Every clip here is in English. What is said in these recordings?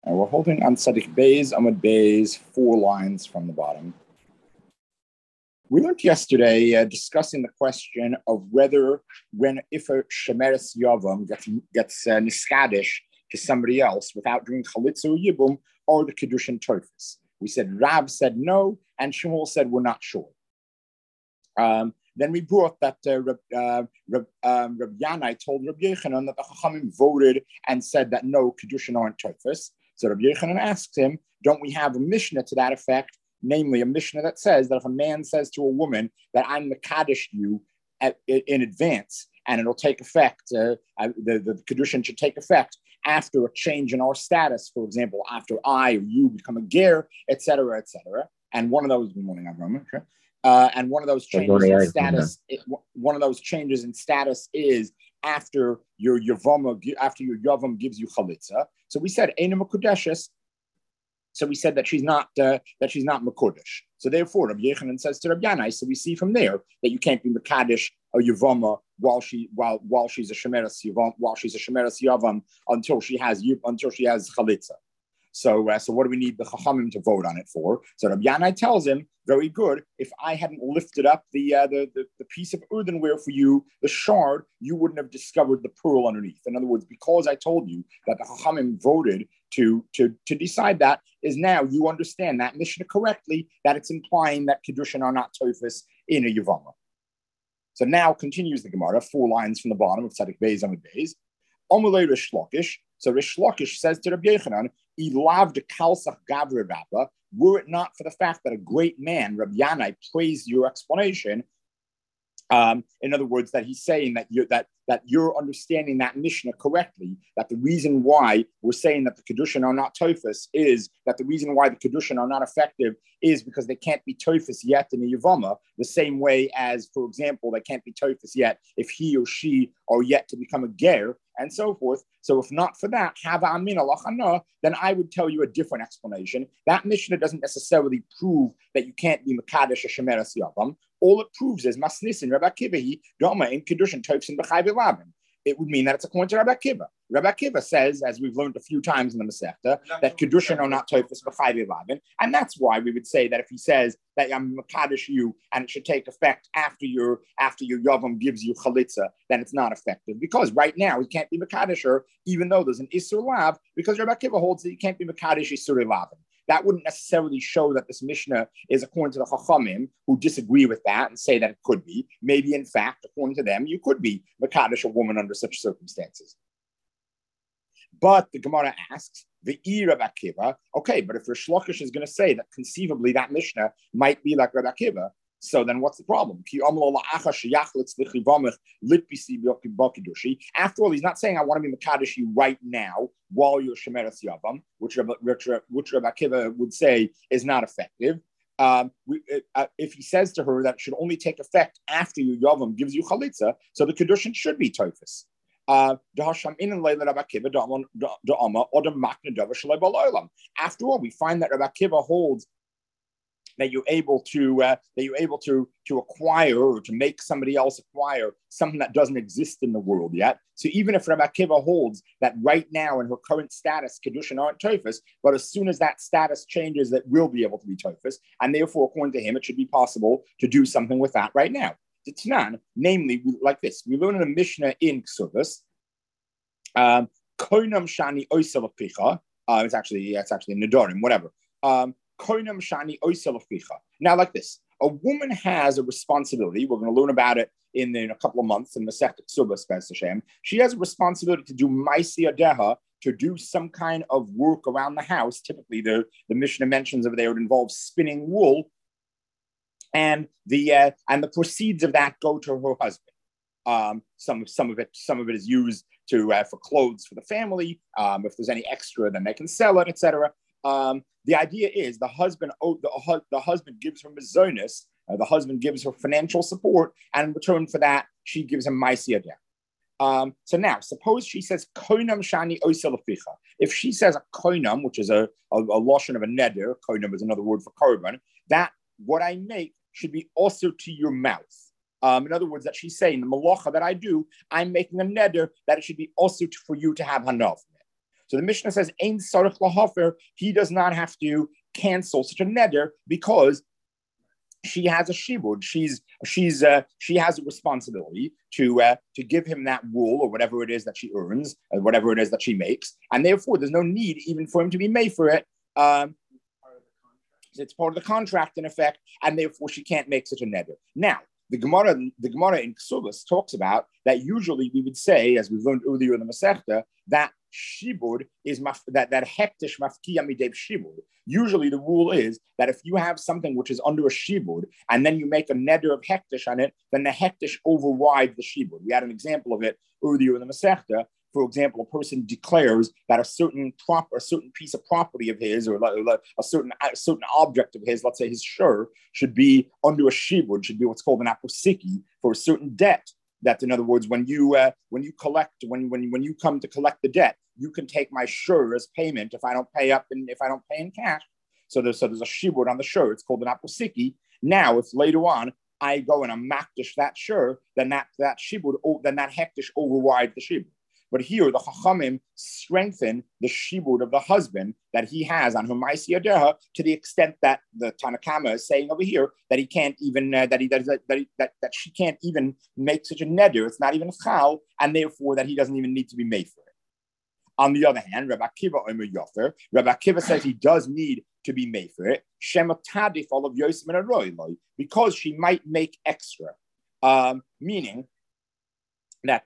And we're holding on Tzadik Beis, Amud Beis, 4 lines from the bottom. We learned yesterday discussing the question of whether, if a Shemeres Yavam gets niskadish to somebody else without doing Chalitza or Yibum, or the Kedushin Tofis. We said Rav said no, and Shmuel said we're not sure. Then we brought that Rab Yanai told Rab Yechanan that the Chachamim voted and said that no, Kedushin aren't Tofis. So Rab Yechanan asked him, don't we have a Mishnah to that effect? Namely, a Mishnah that says that if a man says to a woman that I'm Mekadesh you in advance, and it'll take effect, the Kedushin should take effect after a change in our status, for example, after I or you become a ger, etc., etc. And one of those, good morning, Avram, and one of those changes in status, is after your Yavam gives you Chalitza. So we said Eina Mekudeshes. So we said that she's not Mekudesh. So therefore, Rabbi Yechanan says to Rabbi Yanai, so we see from there that you can't be Mekadesh or Yavama while she's a Shemeres Yavam until she has Chalitza. So what do we need the Chachamim to vote on it for? So Rabbi Yanai tells him, very good. If I hadn't lifted up the piece of earthenware for you, the shard, you wouldn't have discovered the pearl underneath. In other words, because I told you that the Chachamim voted to decide that, is now you understand that Mishnah correctly, that it's implying that Kedushin are not Tofis in a Yavama. So now continues the Gemara, 4 lines from the bottom of Tzadik Beis Amud Beis. Omulei Rish Lakish. So Rish Lakish says to Rabbi Yechanan, Ilav de Kalsach Gavre Rabba, were it not for the fact that a great man, Rabbi Yanai, praised your explanation. In other words, that he's saying that you're understanding that Mishnah correctly, that the reason why we're saying that the Kedushin are not Tofis is that the reason why the Kedushin are not effective is because they can't be Tofis yet in the Yavama, the same way as, for example, they can't be Tofis yet if he or she are yet to become a Ger, and so forth. So if not for that, Hava Amina Lachana, then I would tell you a different explanation. That Mishnah doesn't necessarily prove that you can't be Mekadesh or Shemeres Yavam. All it proves is Masnisin, Rabbi Akiva, Doma in Kedushin Tofis and B'chai V'lavin. It would mean that it's according to Rabbi Akiva. Rabbi Akiva says, as we've learned a few times in the Masechta, that Kedushin are not Tofis B'chai V'lavin. And that's why we would say that if he says that I'm Mekadesh you and it should take effect after your Yavam gives you Chalitza, then it's not effective. Because right now he can't be Mekadesher, even though there's an Isur Lav, because Rabbi Akiva holds that you can't be Mekadesh Isur Lavin. That wouldn't necessarily show that this Mishnah is according to the Chachamim, who disagree with that and say that it could be. Maybe, in fact, according to them, you could be Mekadesh a woman under such circumstances. But the Gemara asks, the Rabbi Akiva, okay, but if Rish Lakish is going to say that conceivably that Mishnah might be like Rabbi Akiva, so then what's the problem? After all, he's not saying I want to be Mekadesh you right now while you're Shemeres Yavam, which Rabbi Akiva would say is not effective. If he says to her that it should only take effect after your Yavam gives you Chalitza, so the Kedushin should be Tofis. After all, we find that Rabbi Akiva holds that you're able to acquire or to make somebody else acquire something that doesn't exist in the world yet. So even if Rabbi Akiva holds that right now in her current status, Kedushin aren't Tofis, but as soon as that status changes, that will be able to be Tofis, and therefore, according to him, it should be possible to do something with that right now. The Tanan, namely, like this, we learn in a Mishnah in Ksubas, Koinam Shani Oisel Picha. It's actually Nedarim, whatever. Koinam Shani Oisel Picha. Now, like this, a woman has a responsibility. We're going to learn about it in a couple of months in Masechet Ksubas, Be'ez Hashem. She has a responsibility to do Maisi Adeha, to do some kind of work around the house. Typically, the Mishnah mentions over there it involves spinning wool. And the proceeds of that go to her husband. Some of it is used for clothes for the family. If there's any extra, then they can sell it, etc. The idea is the husband gives her mizonos. The husband gives her financial support, and in return for that, she gives him maisi adeh. So now, suppose she says koinam shani oisel aficha. If she says a koinam, which is a lashon of a neder, koinam is another word for korban, that what I make should be also to your mouth. In other words, that she's saying the malacha that I do, I'm making a neder that it should be also for you to have hanav. So the Mishnah says, Ein sarich lahafer, he does not have to cancel such a neder because she has a shibud. She has a responsibility to give him that wool or whatever it is that she earns, or whatever it is that she makes, and therefore there's no need even for him to be made for it. It's part of the contract in effect, and therefore she can't make such a neder. Now, the Gemara in Ksubas talks about that usually we would say, as we've learned earlier in the Masechta, that shibud is that hektish mafkiya midei shibud. Usually the rule is that if you have something which is under a shibud and then you make a neder of hektish on it, then the hektish overrides the shibud. We had an example of it earlier in the Masechta. For example, a person declares that a certain piece of property of his, or a certain object of his, let's say his shur, should be under a shibud, should be what's called an aposiki for a certain debt. That, in other words, when you come to collect the debt, you can take my shur as payment if I don't pay in cash. So there's a shibud on the shur. It's called an aposiki. Now, if later on I go and I'm makdish that shur, then that shibud, then that hektish overrides the shibud. But here, the Chachamim strengthen the shibud of the husband that he has on Humaisi Adeha to the extent that the Tanakama is saying over here that he can't even that she can't even make such a neder. It's not even a chal, and therefore that he doesn't even need to be made for it. On the other hand, Rabbi Akiva Omer Yofer, Rabbi Akiva says he does need to be made for it. Shema Tadif all of Yosem and Aroy, because she might make extra, meaning that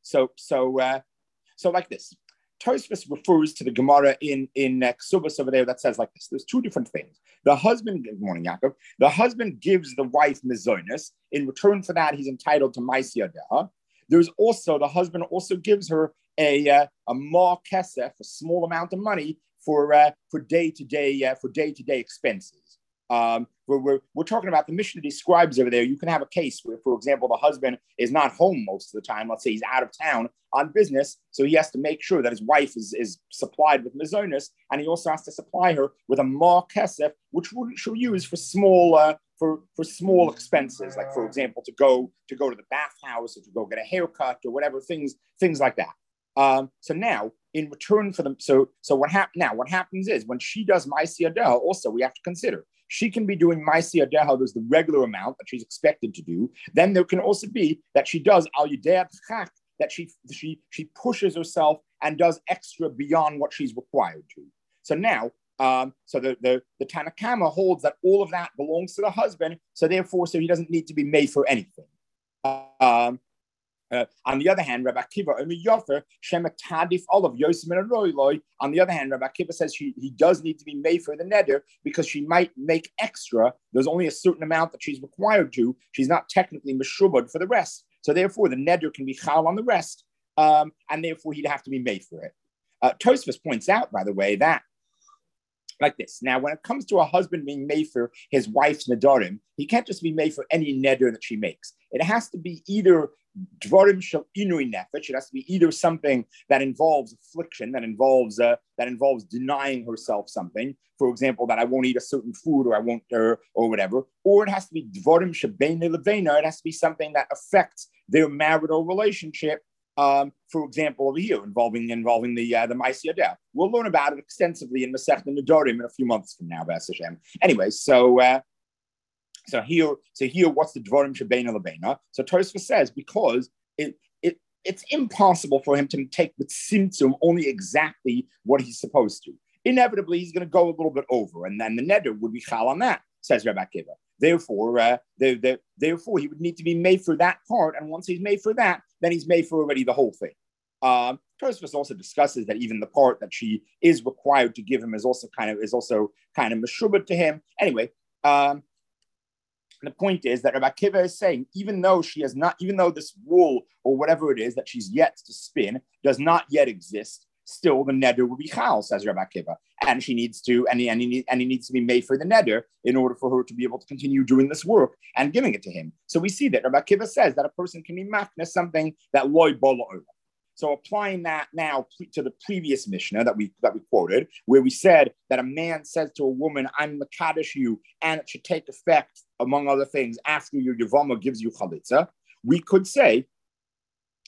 So like this, Tosfos refers to the Gemara in Ksubas over there that says like this. There's two different things. The husband, good morning, Yaakov. The husband gives the wife mizonis. In return for that, he's entitled to maisi adeha. There's also, the husband also gives her a ma kesef, a small amount of money for day-to-day expenses. We're talking about, the Mishnah describes over there, you can have a case where, for example, the husband is not home most of the time. Let's say he's out of town on business, so he has to make sure that his wife is supplied with mizonos, and he also has to supply her with a ma kesef, which she'll use for small for small expenses, like, for example, to go to the bathhouse or to go get a haircut or whatever, things like that. So now, in return for them, so what happens is when she does maisi adeha, also we have to consider she can be doing maisi adeha. There's the regular amount that she's expected to do. Then there can also be that she does al yidei chak, that she pushes herself and does extra beyond what she's required to. So now, so the Tanakama holds that all of that belongs to the husband. So therefore, he doesn't need to be made for anything. On the other hand, Rabbi Akiva on the other hand, Rabbi Akiva says he does need to be made for the neder because she might make extra. There's only a certain amount that she's required to. She's not technically meshubad for the rest. So therefore, the neder can be chal on the rest, and therefore he'd have to be made for it. Tosfos points out, by the way, that like this. Now, when it comes to a husband being made for his wife's nedarim, he can't just be made for any neder that she makes. It has to be either dvarim shel inui nefesh. It has to be either something that involves affliction, that involves denying herself something. For example, that I won't eat a certain food, or I won't, or whatever. Or it has to be dvarim shebein levena. It has to be something that affects their marital relationship. For example, over here, involving the Maisi Adeh. We'll learn about it extensively in Masechta Nedarim in a few months from now, B'ez Hashem. Anyway, so here, what's the Dvarim Shebeina Lebeina? So Tosfos says because it's impossible for him to take with Tzimtzum only exactly what he's supposed to. Inevitably, he's going to go a little bit over, and then the neder would be chal on that, says Rabbi Akiva. Therefore, he would need to be made for that part, and once he's made for that, then he's made for already the whole thing. Tosfos also discusses that even the part that she is required to give him is also kind of meshubah to him. Anyway, the point is that Rabbi Akiva is saying, even though this wool or whatever it is that she's yet to spin does not yet exist, still the neder will be chal, says Rabbi Akiva, and he needs to be made for the neder in order for her to be able to continue doing this work and giving it to him. So we see that Rabbi Akiva says that a person can be makna something that loy bola olam. So applying that now to the previous Mishnah that we quoted, where we said that a man says to a woman, "I'm mekadosh you," and it should take effect, among other things, after your yavama gives you chalitza, we could say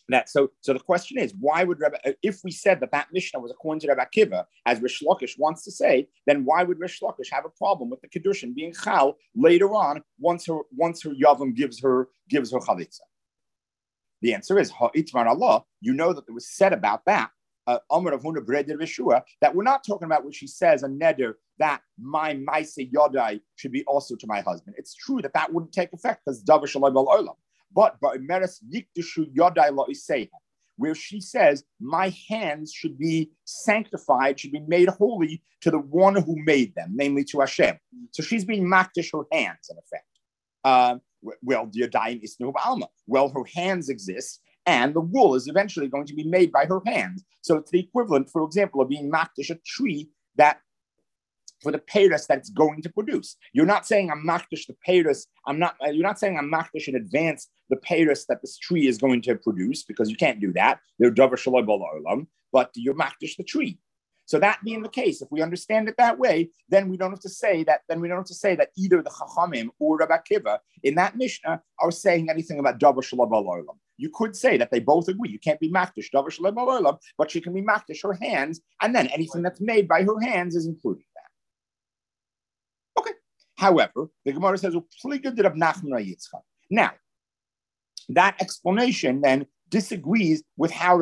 So the question is, why would if we said that Mishnah was according to Rabbi Akiva, as Rish Lakish wants to say, then why would Rish Lakish have a problem with the kedushin being chal later on once her yavam gives her chalitza? The answer is ha'itmar Allah. You know that it was said about that. Amar of Huna Breder Veshua, that we're not talking about what she says a neder that my maise yodai should be also to my husband. It's true that wouldn't take effect because davar shalai bal olam. But meres yikdushu yodai lo iseiha, where she says my hands should be sanctified, should be made holy to the one who made them, namely to Hashem. So she's being makdish her hands in effect. Well, the yodayim isnu ba'alma. Well, her hands exist. And the wool is eventually going to be made by her hands. So it's the equivalent, for example, of being makdish a tree that for the peiros that it's going to produce. You're not saying I'm makdish the peiros. You're not saying I'm makdish in advance the peiros that this tree is going to produce, because you can't do that. They're davar shaloi bal olam, but you're makdish the tree. So that being the case, if we understand it that way, then we don't have to say that. Then we don't have to say that either the Chachamim or Rabbi Akiva in that Mishnah are saying anything about davar shaloi bal olam. You could say that they both agree. You can't be makdish davar shaloi bal olam, but she can be makdish her hands, and then anything that's made by her hands is included in that. Okay. However, the Gemara says now that explanation then disagrees with how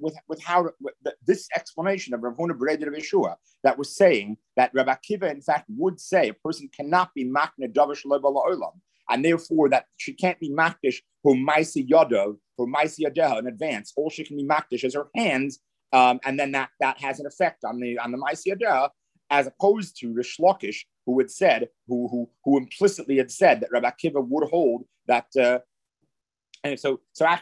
this explanation of Rav Huna Breder Yeshua that was saying that Rabbi Akiva in fact would say a person cannot be makna davar shaloi bal olam, and therefore that she can't be makdish her maisi yadav, her maisi yadeha in advance. All she can be makdish is her hands, and then that has an effect on the maisi yadeha, as opposed to Rish Lakish, who had said, who implicitly had said that Rabbi Akiva would hold that. And so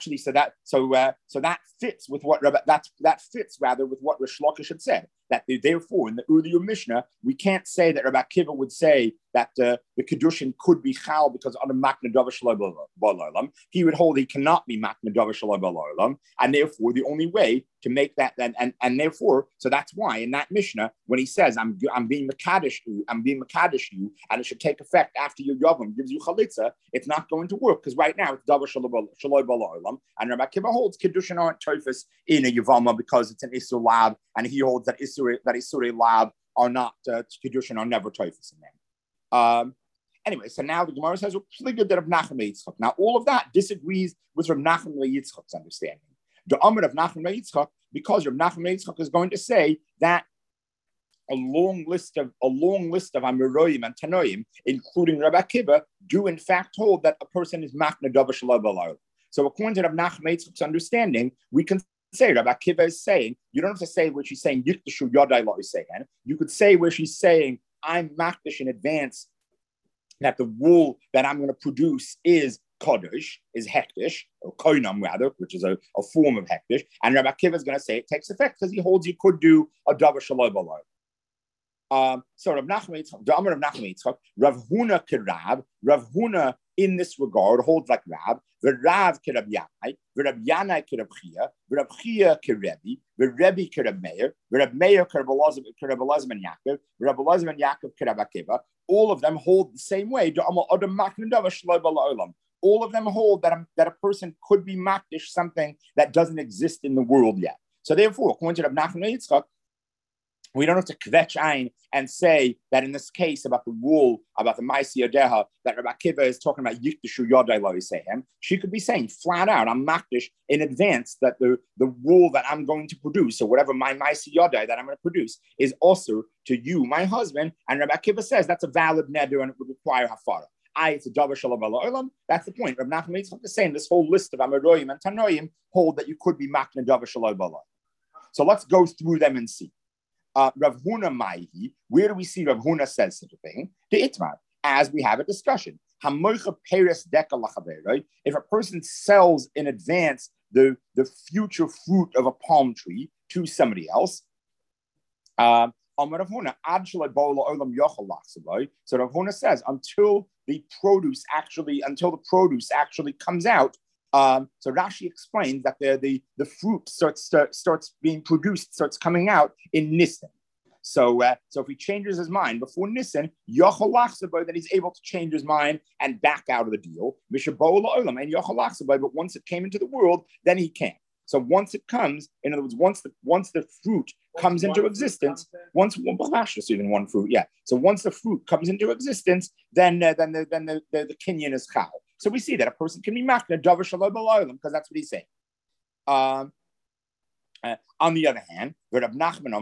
that fits with what that fits rather with what Rish Lakish had said. That therefore, in the earlier Mishnah, we can't say that Rabbi Akiva would say that the kedushin could be chal because under makna davar shaloi bal olam. He would hold he cannot be makna davar shaloi bal olam, and therefore the only way to make that and therefore so that's why in that Mishnah when he says I'm being makadosh you, and it should take effect after your yavam gives you chalitza, it's not going to work because right now it's davar shaloi bal olam, and Rabbi Akiva holds kedushin aren't tofus in a yavama because it's an isur lab, and he holds that isur lab are not kedushin are never tofus in them. Anyway, so now the Gemara says pretty good that Rav Nachman Yitzchak. Now all of that disagrees with Rav Nachman Yitzchak's understanding. The Amr of Nachman Yitzchak, because Rav Nachman Yitzchak is going to say that a long list of Amiroyim and Tanoim, including Rabbi Akiva, do in fact hold that a person is makna davar shaloi bal olam. So according to Rav Nachman Yitzchak's understanding, we can say Rabbi Akiva is saying, you don't have to say where she's saying Yikdushu Yodai Lo Yisehen. You could say where she's saying I'm makdish in advance that the wool that I'm going to produce is kodesh, is hektish, or koinam rather, which is a form of hektish. And Rabbi Akiva is going to say it takes effect because he holds you could do a davar shaloi bal olam. So Rav Nachman Yitzchak, Rav Huna Kirab, Rav Huna in this regard holds like Rav, Rav Kirab Yanai, Rav Yanai Kirab Chia, Rav Chia Kirebi, Rebbe Kirab Meir, Rav Meir Kirab Elazar ben Yaakov, Rav Elazar ben Yaakov Kirab Akiva. All of them hold the same way. All of them hold that a person could be makdish something that doesn't exist in the world yet. So therefore, according to Rav Nachman Yitzchak, we don't have to kvetch ein and say that in this case about the wool, about the maisi yadeha, that Rabbi Akiva is talking about yikdushu yodai lo yisehem. She could be saying flat out, I'm makdish in advance that the wool that I'm going to produce, or whatever my maisi yodai that I'm going to produce, is also to you, my husband. And Rabbi Akiva says that's a valid neder and it would require hafara. It's a davar shaloi bal olam. That's the point. Rav Nachman Yitzchak is saying this whole list of Amiroyim and Tanoim hold that you could be makna davar shaloi bal olam. So let's go through them and see. Rav Huna Maihi, where do we see Rav Huna says such a thing? To Itmar, as we have a discussion. If a person sells in advance the future fruit of a palm tree to somebody else, so Rav Huna says until the produce actually comes out. So Rashi explains that the fruit starts being produced, starts coming out in Nisan. So if he changes his mind before Nisan, that he's able to change his mind and back out of the deal. But once it came into the world, then he can't. So once it comes, in other words, once the fruit comes into existence, even one fruit, yeah. So once the fruit comes into existence, then the kinyan is chal. So we see that a person can be makna davar shalom b'olam because that's what he's saying. On the other hand, Rab Nachman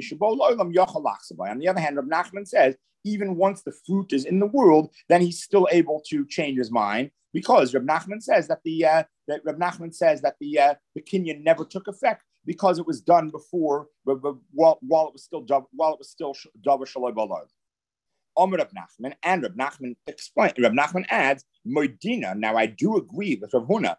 says, even once the fruit is in the world, then he's still able to change his mind because Rab Nachman says that the kinyan never took effect because it was done before, while it was still davar shalom b'olam. Rab Nachman and Rab Nachman explain. Rab Nachman adds, Moedina. Now I do agree with Rav Huna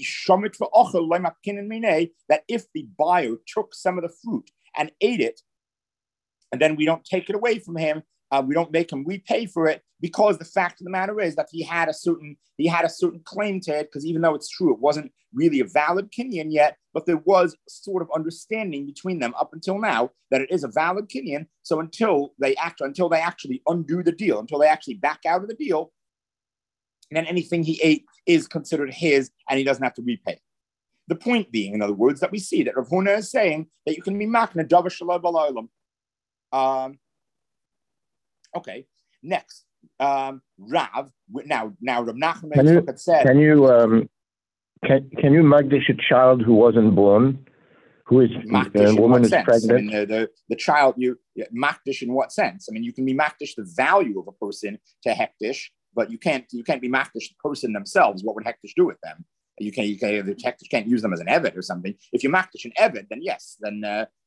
that if the buyer took some of the fruit and ate it, and then we don't take it away from him, we don't make him repay for it, because the fact of the matter is that he had a certain claim to it, because even though it's true, it wasn't really a valid kinyan yet, but there was sort of understanding between them up until now that it is a valid kinyan. So until they actually undo the deal, until they actually back out of the deal, then anything he ate is considered his, and he doesn't have to repay. The point being, in other words, that we see that Rav Huna is saying that you can be makna davar shalom b'olam. Okay, next, Rav. Now Rav Nachman said, can you magdish a child who wasn't born, who is a woman is pregnant? I mean, the child, makdish in what sense? I mean, you can be makdish the value of a person to hektish, but you can't be makdish the person themselves. What would hektish do with them? The hektish can't use them as an eved or something. If you makdish an eved, then yes, then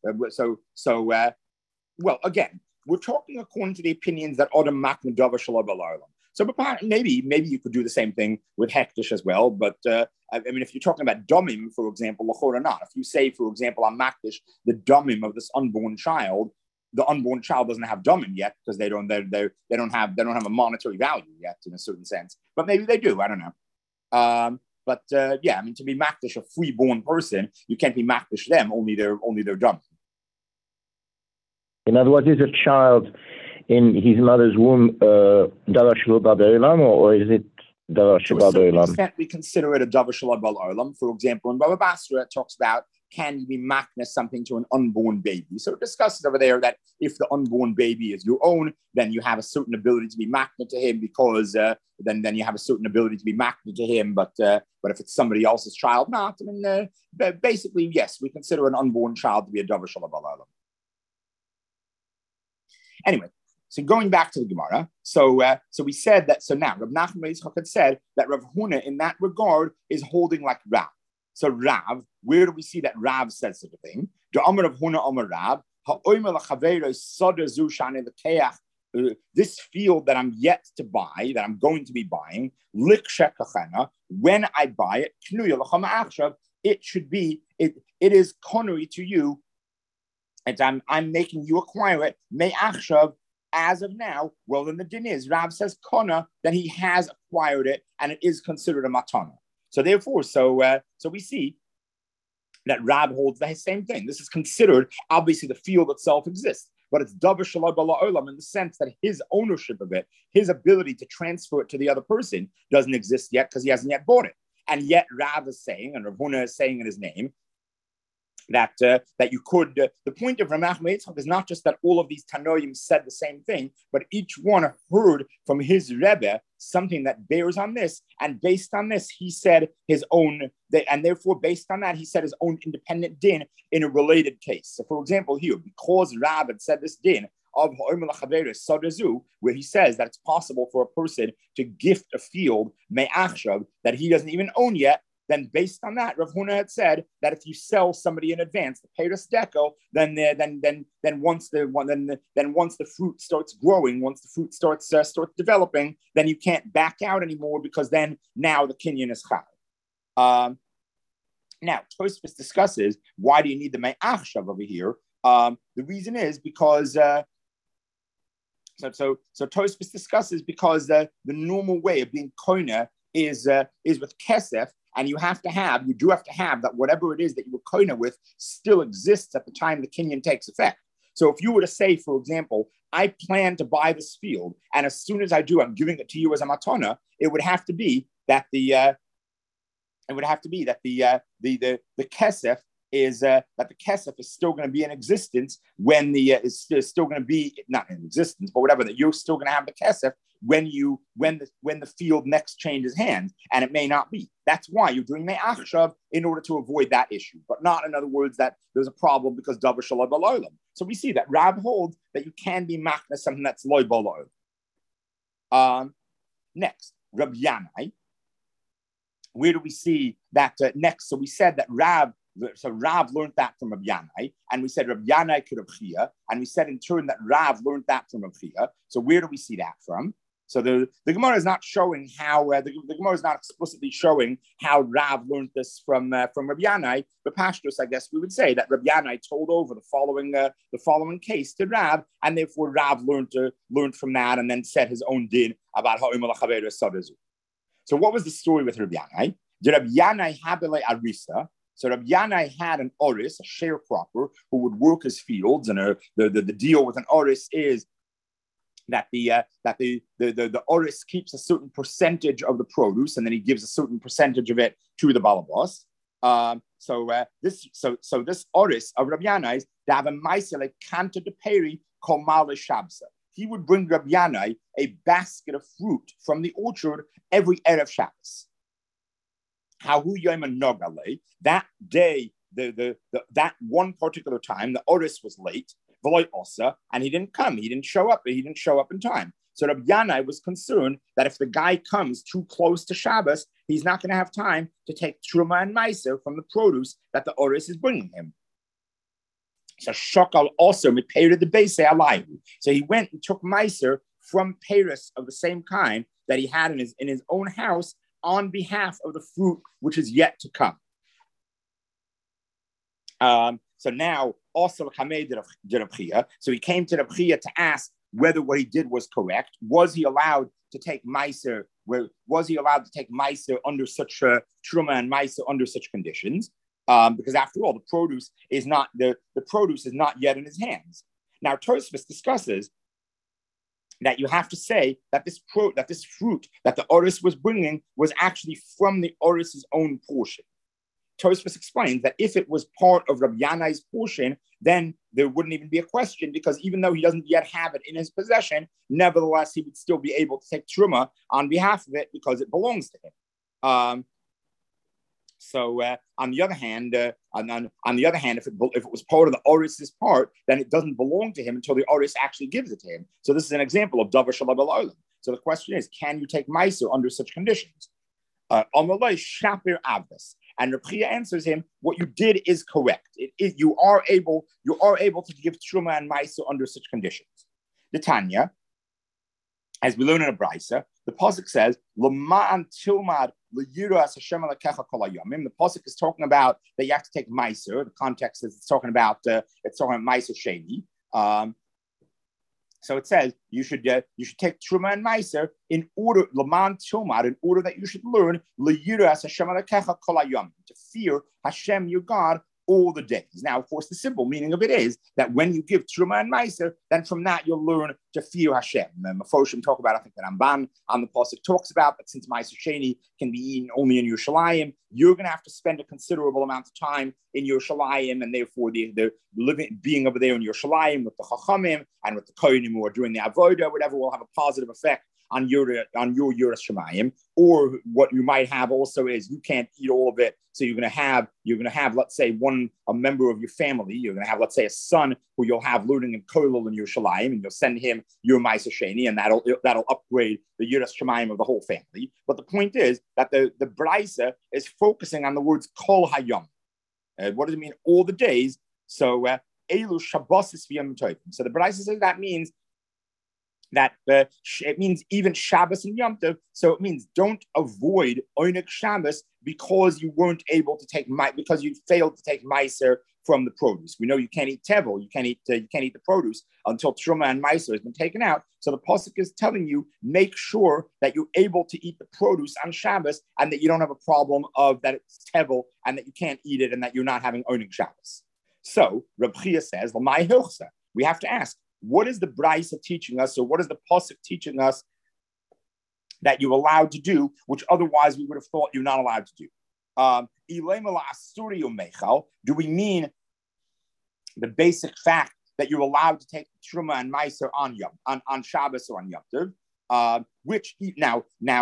well, again, we're talking according to the opinions that Adam makna davar shalom b'olam. So maybe you could do the same thing with hektish as well. But I mean, if you're talking about domim, for example, l'chor or not, if you say, for example, I'm makdish the domim of this unborn child, the unborn child doesn't have domim yet because they don't have a monetary value yet in a certain sense. But maybe they do. I don't know. Yeah, I mean, to be makdish a freeborn person, you can't be makdish them, only their domim. In other words, is a child in his mother's womb davar shalom b'olam, or is it davar shalom b'olam? To a certain extent, we consider it a davar shalom b'olam. For example, in Baba Basra, it talks about, can you be makna something to an unborn baby? So it discusses over there that if the unborn baby is your own, then you have a certain ability to be makna to him, because then you have a certain ability to be makna to him. But if it's somebody else's child, not. I mean, basically, yes, we consider an unborn child to be a davar shalom b'olam. Anyway, so going back to the Gemara, so we said that. So now Rav Nachman Yitzchak had said that Rav Huna, in that regard, is holding like Rav. So Rav, where do we see that Rav says such a thing? This field that I'm yet to buy, that I'm going to be buying, when I buy it, it should be, it is konui to you, and I'm making you acquire it, as of now. Well, then the din is, Rav says kona, that he has acquired it, and it is considered a matana. So therefore, so we see that Rav holds the same thing. This is considered, obviously the field itself exists, but it's davar shalom b'olam in the sense that his ownership of it, his ability to transfer it to the other person, doesn't exist yet because he hasn't yet bought it. And yet Rav is saying, and Rav Huna is saying in his name, that you could. The point of Rav Nachman Yitzchak is not just that all of these Tanoim said the same thing, but each one heard from his Rebbe something that bears on this, and based on this, he said his own, and therefore based on that, he said his own independent din in a related case. So, for example, here, because Rav had said this din of Sadazu, where he says that it's possible for a person to gift a field me'achshav that he doesn't even own yet, then based on that, Rav Huna had said that if you sell somebody in advance the peiros deco, then once the fruit starts growing, once the fruit starts developing, then you can't back out anymore, because then now the kinyan is chal. Now Tosfos discusses, why do you need the me'achshav over here? The reason is because so Tosfos discusses because the normal way of being koina is with kesef. And you do have to have that whatever it is that you were koina with still exists at the time the kinyan takes effect. So if you were to say, for example, I plan to buy this field, and as soon as I do, I'm giving it to you as a matana, it would have to be that the it would have to be that the kesef is that the kesef is still going to be in existence when the is still going to be not in existence, but whatever, that you're still going to have the kesef when the field next changes hands, and it may not be. That's why you're doing me'achshav in order to avoid that issue, but not, in other words, that there's a problem because davar shaloi b'lo'olam. So we see that Rab holds that you can be machna something that's loy b'lo'olam. Next, Rabbi Yanai. Where do we see that next? So we said that Rav learned that from Rabbi Yanai, and we said Rabbi Yanai could Rabbi Chia, and we said in turn that Rav learned that from Rabbi Chia. So where do we see that from? So the Gemara is not showing how the Gemara is not explicitly showing how Rav learned this from Rabbi Yanai. But Pashtus, I guess we would say that Rabbi Yanai told over the following case to Rav, and therefore Rav learned from that, and then said his own din about how Imol HaChaveira Sadazu. So what was the story with Rabbi Yanai? Did Rabbi Yanai have a arisa? So Rabbi Yanai had an oris, a sharecropper, who would work his fields, and the deal with an oris is that the oris keeps a certain percentage of the produce, and then he gives a certain percentage of it to the balabas. So this oris of Rabbi Yanai's daven ma'aseh kanta de peri kol ma'ale shabsa. He would bring Rabbi Yanai a basket of fruit from the orchard every Erev Shabbos. Hahu Yom Nogale, that day, that one particular time, the Oris was late, V'loy Osa, and he didn't come. He didn't show up. He didn't show up in time. So Rabbi Yanai was concerned that if the guy comes too close to Shabbos, he's not going to have time to take Truma and Meiser from the produce that the Oris is bringing him. So Shokal also mipeirid the base alayhu. So he went and took Meiser from Paris of the same kind that he had in his own house on behalf of the fruit which is yet to come. So now also Chamei did Rabbi Chia. So he came to Rabbi Chia to ask whether what he did was correct. Was he allowed to take Meiser? Was he allowed to take Meiser under such Truma and Meiser under such conditions? Because after all, the produce is not yet in his hands. Now Tosfos discusses that you have to say that this fruit that the Oris was bringing was actually from the Oris's own portion. Tosfos explains that if it was part of Rabbi Yanai's portion, then there wouldn't even be a question, because even though he doesn't yet have it in his possession, nevertheless he would still be able to take Truma on behalf of it because it belongs to him. So on the other hand, if it was part of the Oris's part, then it doesn't belong to him until the Oris actually gives it to him. So this is an example of davar shaloi b'lo'olam. So the question is, can you take Meiser under such conditions? Amalei shapir avdas, and Reb Chia answers him, what you did is correct. You are able to give Truma and Meiser under such conditions. The Tanya, as we learn in a brisa, the pasuk says, "L'ma'an tilmad l'yiras Hashem alekecha kol hayomim." The pasuk is talking about that you have to take Meiser. The context is it's talking about Meiser Sheni. So it says you should take Truma and Meiser in order l'ma'an tilmad, in order that you should learn l'yiras Hashem alekecha kol hayomim, to fear Hashem your God all the days. Now, of course, the simple meaning of it is that when you give Truma and Meiser, then from that you'll learn to fear Hashem. And Mefoshim talk about, I think that Ramban on the pasuk talks about that since Meiser Sheni can be eaten only in Yerushalayim, you're going to have to spend a considerable amount of time in Yerushalayim, and therefore the living being over there in Yerushalayim with the Chachamim and with the Kohanim who are doing the Avodah, whatever, will have a positive effect on your Yeras Shemayim. Or what you might have also is you can't eat all of it, so you're going to have let's say a member of your family. You're going to have, let's say, a son who you'll have learning in Kollel in Yerushalayim, and you'll send him your Meiser Sheni, and that'll upgrade the Yeras Shemayim of the whole family. But the point is that the Brisa is focusing on the words Kol Hayom. What does it mean? All the days. So Elu Shabbosis v'Yom Tovim. So the Brisa says that means that it means even Shabbos and Yom Tov. So it means don't avoid Onik Shabbos because you weren't able to because you failed to take Meiser from the produce. We know you can't eat tevel, you can't eat the produce until Truma and Meiser has been taken out. So the pasuk is telling you, make sure that you're able to eat the produce on Shabbos, and that you don't have a problem of that it's tevel and that you can't eat it and that you're not having Onik Shabbos. So Reb Chia says, L'mai hilchsa. We have to ask, what is the Brisa teaching us, or what is the pasuk teaching us that you're allowed to do, which otherwise we would have thought you're not allowed to do? Do we mean the basic fact that you're allowed to take truma and meiser on Shabbos or on Yom Tov? Which now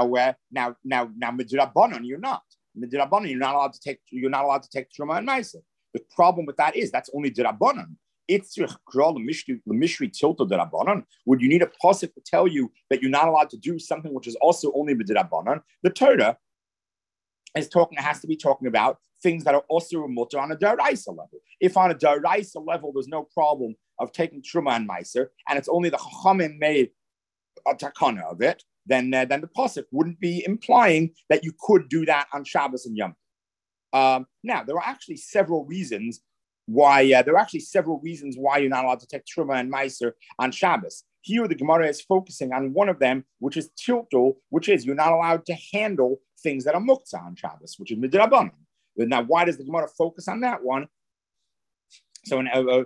midrabanan you're not. Midrabanan you're not allowed to take truma and meiser. The problem with that is that's only dirabanan. It's mishri tilta dirabanan. Would you need a pasuk to tell you that you're not allowed to do something which is also only midrabanan? The Torah has to be talking about things that are also mutter on a daraisa level. If on a daraisa level there's no problem of taking truma and meiser, and it's only the chachamim made a takana of it, then the pasuk wouldn't be implying that you could do that on Shabbos and Yom Tov. Now there are actually several reasons why you're not allowed to take truma and meiser on Shabbos. Here the Gemara is focusing on one of them, which is tiltul, which is you're not allowed to handle things that are muktzah on Shabbos, which is midrabanan. Now, why does the Gemara focus on that one? So,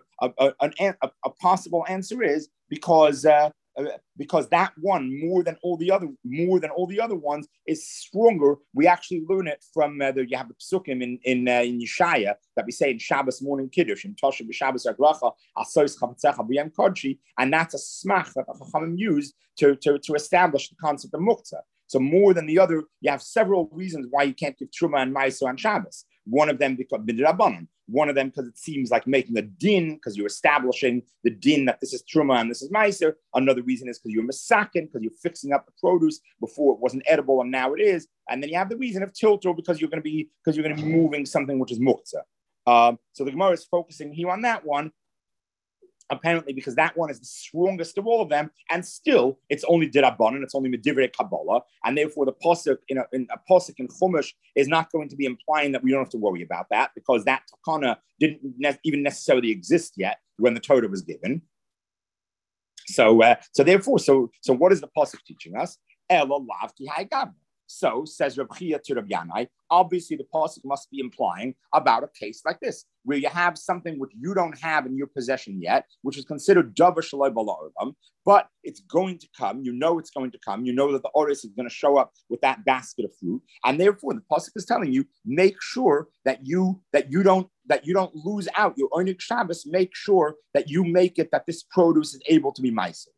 a possible answer is because that one more than all the other ones is stronger. We actually learn it from you have the psukim in Yeshaya that we say in Shabbos morning kiddush in Tosha b'Shabbos Aglacha Asos Chavetzecha b'Yom Kodshi, and that's a smach that the Chachamim used to establish the concept of muktzah. So more than the other, you have several reasons why you can't give truma and meiser on Shabbos. One of them because midrabanan. One of them because it seems like making a din, because you're establishing the din that this is truma and this is meiser. Another reason is because you're misakin, because you're fixing up the produce before it wasn't edible and now it is. And then you have the reason of tiltul because you're going to be moving something which is muktzah. So the Gemara is focusing here on that one, apparently because that one is the strongest of all of them, and still it's only dirabanan, it's only medivrei Kabbalah, and therefore the pasuk in a pasuk in Chumash is not going to be implying that we don't have to worry about that because that takana didn't even necessarily exist yet when the Torah was given. So what is the pasuk teaching us? Ela lav ki haigam. So, says Reb Chia to Reb Yanai, obviously the pasuk must be implying about a case like this, where you have something which you don't have in your possession yet, which is considered davar shaloi b'la'olam, but it's going to come. You know it's going to come. You know that the oris is going to show up with that basket of fruit, and therefore the pasuk is telling you, make sure that you don't lose out your Oneg Shabbos. Make sure that you make it that this produce is able to be meiser.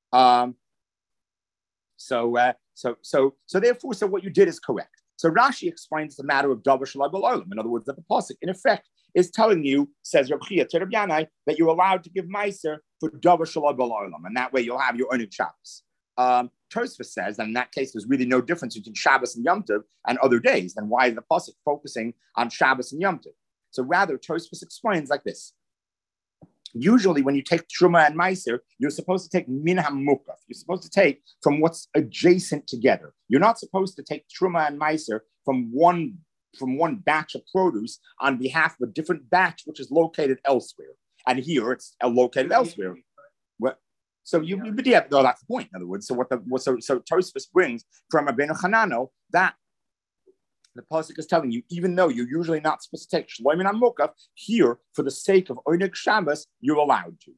So therefore, what you did is correct. So Rashi explains the matter of davar shaloi b'la'olam. In other words, that the pasuk, in effect, is telling you, says Reb Chia to Reb Yanai, that you're allowed to give meiser for davar shaloi b'la'olam, and that way you'll have your Oneg Shabbos. Tosfos says that in that case, there's really no difference between Shabbos and Yom Tov and other days. Then why is the pasuk focusing on Shabbos and Yom Tov? So rather, Tosfos explains like this. Usually, when you take truma and meiser, you're supposed to take min hamukaf. You're supposed to take from what's adjacent together. You're not supposed to take truma and meiser from one batch of produce on behalf of a different batch which is located elsewhere. And here it's located elsewhere. So that's the point. In other words, so Tosfos brings from Rabbeinu Hanano that the pasuk is telling you, even though you're usually not supposed to take shloim and amukaf, here, for the sake of Oneg Shabbos, you're allowed to.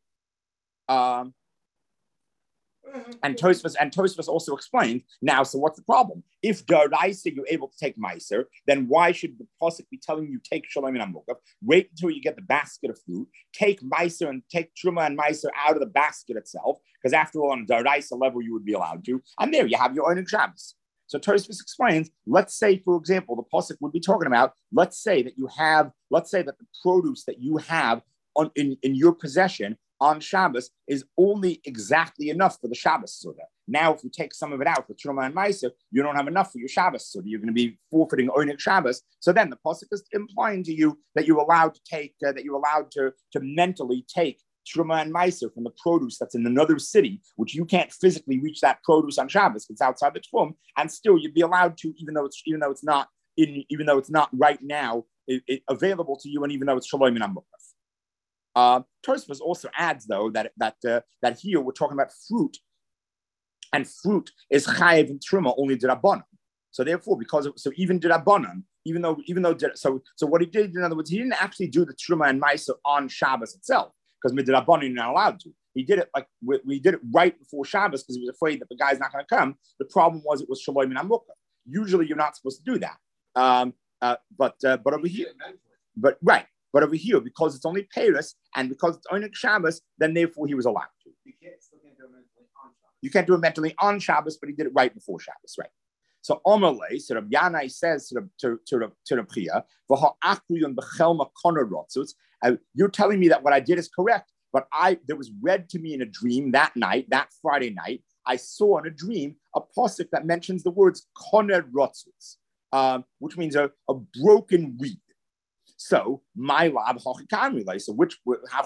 And Tosfos also explained, now, so what's the problem? If daraisa you're able to take meiser, then why should the pasuk be telling you take shloim and amukaf? Wait until you get the basket of fruit, take meiser and take truma and meiser out of the basket itself, because after all, on a daraisa level, you would be allowed to, and there you have your Oneg Shabbos. So Tosfos explains, let's say, for example, the pasuk would be talking about, let's say that the produce that you have in your possession on Shabbos is only exactly enough for the Shabbos Suda. Now, if you take some of it out for Truma and Meiser, you don't have enough for your Shabbos Suda. You're going to be forfeiting Oneg Shabbos. So then the pasuk is implying to you that you're allowed to take, that you're allowed to mentally take Truma and Meiser from the produce that's in another city, which you can't physically reach that produce on Shabbos. It's outside the Tchum, and still you'd be allowed to, even though it's not right now available to you, and even though it's Shalom and Amukaf. Tosfos also adds, though, that here we're talking about fruit, and fruit is chayev and truma only d'Rabbanan. So therefore, even d'Rabbanan, even though what he did, in other words, he didn't actually do the truma and meiser on Shabbos itself, because midrabanan you're not allowed to. He did it like we did it right before Shabbos because he was afraid that the guy's not going to come. The problem was it was Shalom and Amukah. Usually you're not supposed to do that. But over here, but over here, because it's only Paris and because it's only Shabbos, then therefore he was allowed to. You can't do it mentally on Shabbos, but he did it right before Shabbos, right? So Omerle, so Rabbi Yanai says to Rabbi Chia, you're telling me that what I did is correct, but there was read to me in a dream that night, that Friday night, I saw in a dream a pasuk that mentions the words koner rotzutz, which means a broken reed. So my lab hochikamili. So which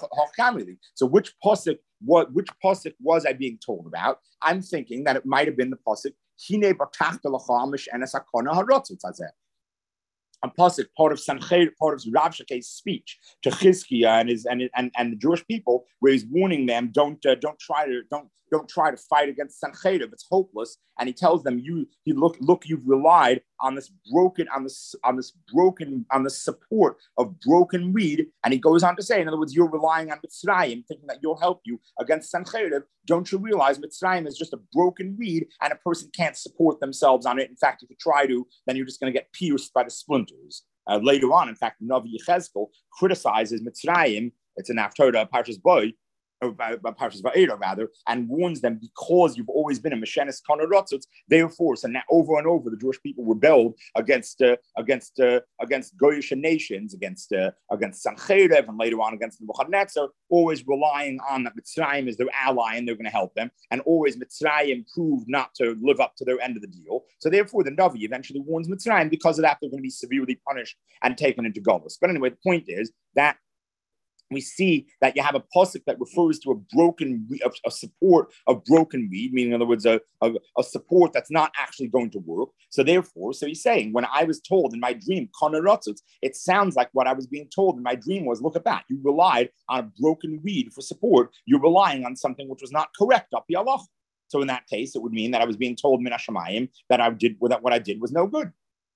pasuk? Which pasuk was I being told about? I'm thinking that it might have been the pasuk hine batachta lachamish enes hakona harotzutz azeh. A pasuk, part of Rav Shakei's speech to Chizkiah and the Jewish people, where he's warning them, don't try to fight against Sancheriv. It's hopeless. And he tells them, look, you've relied on this support of broken reed. And he goes on to say, in other words, you're relying on Mitzrayim, thinking that you'll help you against Sancheriv. Don't you realize Mitzrayim is just a broken reed, and a person can't support themselves on it? In fact, if you try to, then you're just going to get pierced by the splinters. Later on, in fact, Navi Yechezkel criticizes Mitzrayim. It's an Haftorah, Parshas Boy, Parshas Va'era rather, and warns them, because you've always been a Meshenes Koner Rotzutz, therefore, so now over and over the Jewish people rebelled against Goyish nations, against Sancheriv, and later on against Nebuchadnezzar, always relying on that Mitzrayim is their ally and they're going to help them, and always Mitzrayim proved not to live up to their end of the deal. So therefore, the Navi eventually warns Mitzrayim, because of that, they're going to be severely punished and taken into Golus. But anyway, the point is that we see that you have a pasuk that refers to a support of broken reed, meaning, in other words, a support that's not actually going to work. So therefore, he's saying, when I was told in my dream, koner rotzutz, it sounds like what I was being told in my dream was, look at that, you relied on a broken reed for support. You're relying on something which was not correct, up yalach. So in that case, it would mean that I was being told min hashamayim that what I did was no good.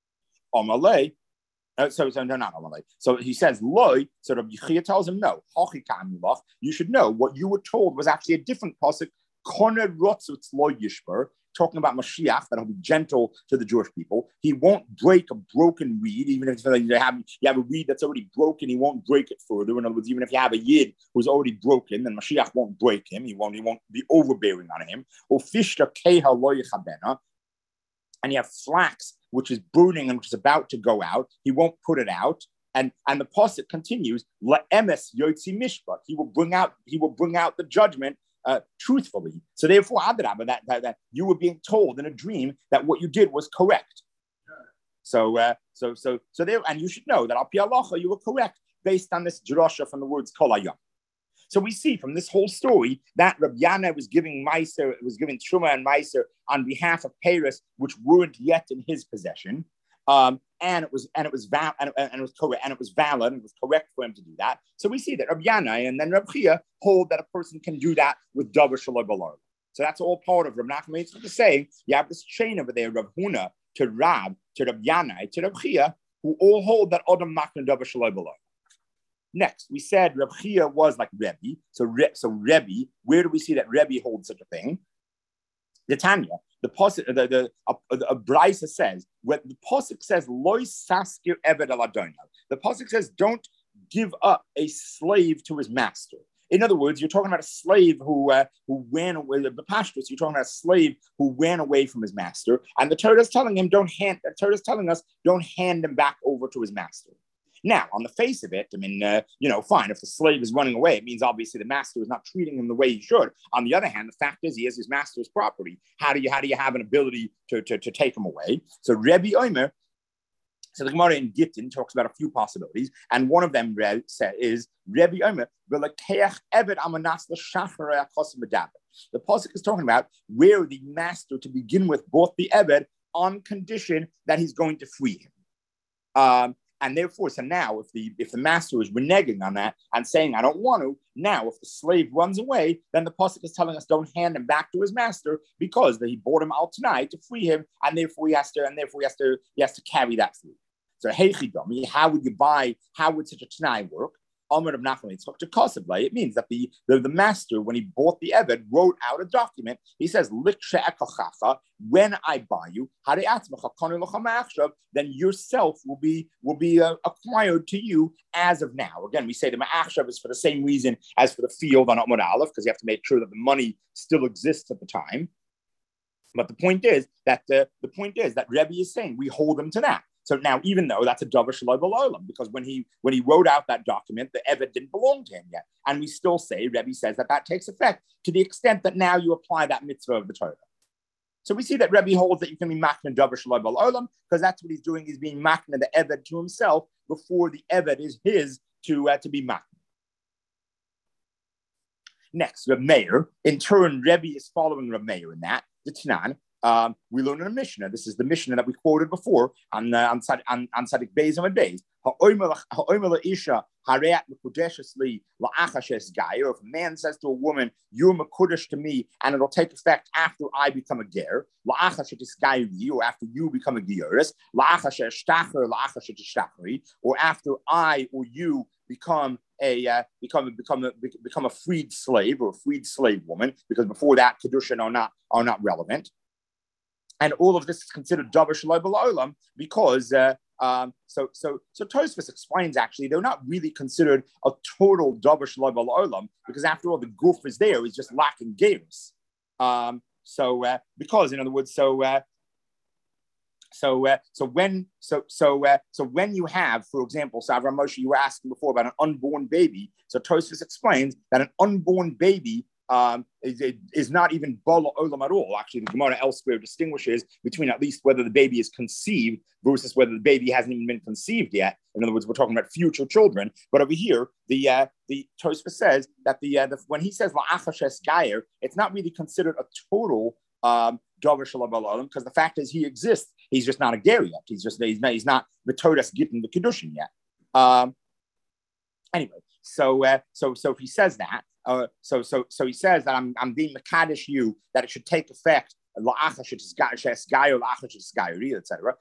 Amalei. So not Amalei. So he says, Loi, so Rabbi Yechia tells him, no, you should know what you were told was actually a different pasuk, koner rotzutz lo yishber, talking about Mashiach, that he'll be gentle to the Jewish people. He won't break a broken reed, even if you have a reed that's already broken, he won't break it further. In other words, even if you have a yid who's already broken, then Mashiach won't break him. He won't be overbearing on him. Or fishta keha lo yichabena, and you have flax which is burning and which is about to go out, he won't put it out. And the pasuk continues, la'emes yotzi mishpat. He will bring out the judgment truthfully. So therefore, adrabah, that you were being told in a dream that what you did was correct. So there, and you should know that al pi halacha you were correct based on this drasha from the words kol hayom. So we see from this whole story that Rabbi Yanai was giving Truma and Meiser on behalf of Paris, which weren't yet in his possession, and it was valid, and it was correct for him to do that. So we see that Rabbi Yanai and then Rabbi Chia hold that a person can do that with davar shaloi balar. So that's all part of Rabbi Nachman Yitzchak is saying. You have this chain over there, Rabbi Huna to Rab to Rabbi Yanai to Rabbi Chia, who all hold that Adam Makna davar shaloi balar. Next, we said Reb Chia was like Rebbe. So Rebbe, where do we see that Rebbe holds such a thing? The Tanya, the Brisa says, when the pasuk says, "Lois saskir eved al adonai," the pasuk says, "Don't give up a slave to his master." In other words, you're talking about a slave who ran away. The Pashtus, you're talking about a slave who ran away from his master, and the Torah is telling him, don't hand him back over to his master. Now, on the face of it, I mean, fine. If the slave is running away, it means obviously the master is not treating him the way he should. On the other hand, the fact is he is his master's property. How do you have an ability to take him away? So Rebbe Omer, so the Gemara in Gittin talks about a few possibilities, and one of them is Rebbe Omer. The pasuk is talking about where the master to begin with bought the Eved on condition that he's going to free him. And therefore, so now if the master is reneging on that and saying, I don't want to, now if the slave runs away, then the pasuk is telling us don't hand him back to his master because he bought him out tonight to free him, and therefore he has to carry that through. So hey chidami, how would such a t'nai work? Amr of Nachman Yitzchak to Kosevlay. It means that the master, when he bought the Eved, wrote out a document. He says, when I buy you, then yourself will be acquired to you as of now. Again, we say the Ma'achshav is for the same reason as for the field on Amud Aleph, because you have to make sure that the money still exists at the time. But the point is that Rebbe is saying we hold them to that. So now, even though that's a davar shaloi b'olam, because when he wrote out that document, the Eved didn't belong to him yet, and we still say Rebbe says that takes effect to the extent that now you apply that mitzvah of the Torah. So we see that Rebbe holds that you can be makna davar shaloi b'olam, because that's what he's doing. He's being makna the Eved to himself before the Eved is his to be makna. Next, Reb Meir. In turn, Rebbe is following Reb Meir in that. The Tanan. We learn in a Mishnah. This is the Mishnah that we quoted before on Sadik Beis and Beis. If a man says to a woman, "You're makudesh to me, and it'll take effect after I become a ger," or after you become a geras, or after I or you become a freed slave or a freed slave woman, because before that kedushin are not relevant. And all of this is considered davar shaloi b'olam because so Tosfos explains actually they're not really considered a total davar shaloi b'olam because after all the goof is there, is just lacking gerus. Because in other words, so when you have, for example, Savra Moshe, you were asking before about an unborn baby. So Tosfos explains that an unborn baby is not even bala olam at all. Actually, the Gemara elsewhere distinguishes between at least whether the baby is conceived versus whether the baby hasn't even been conceived yet. In other words, we're talking about future children. But over here, the Tosfos says that when he says la'achashes gayer, it's not really considered a total davar shaloi b'olam because the fact is he exists. He's just not a ger yet. He's not metodas gittin the kedushin yet. Anyway, so if he says that. So he says that I'm being mekadesh you that it should take effect etc.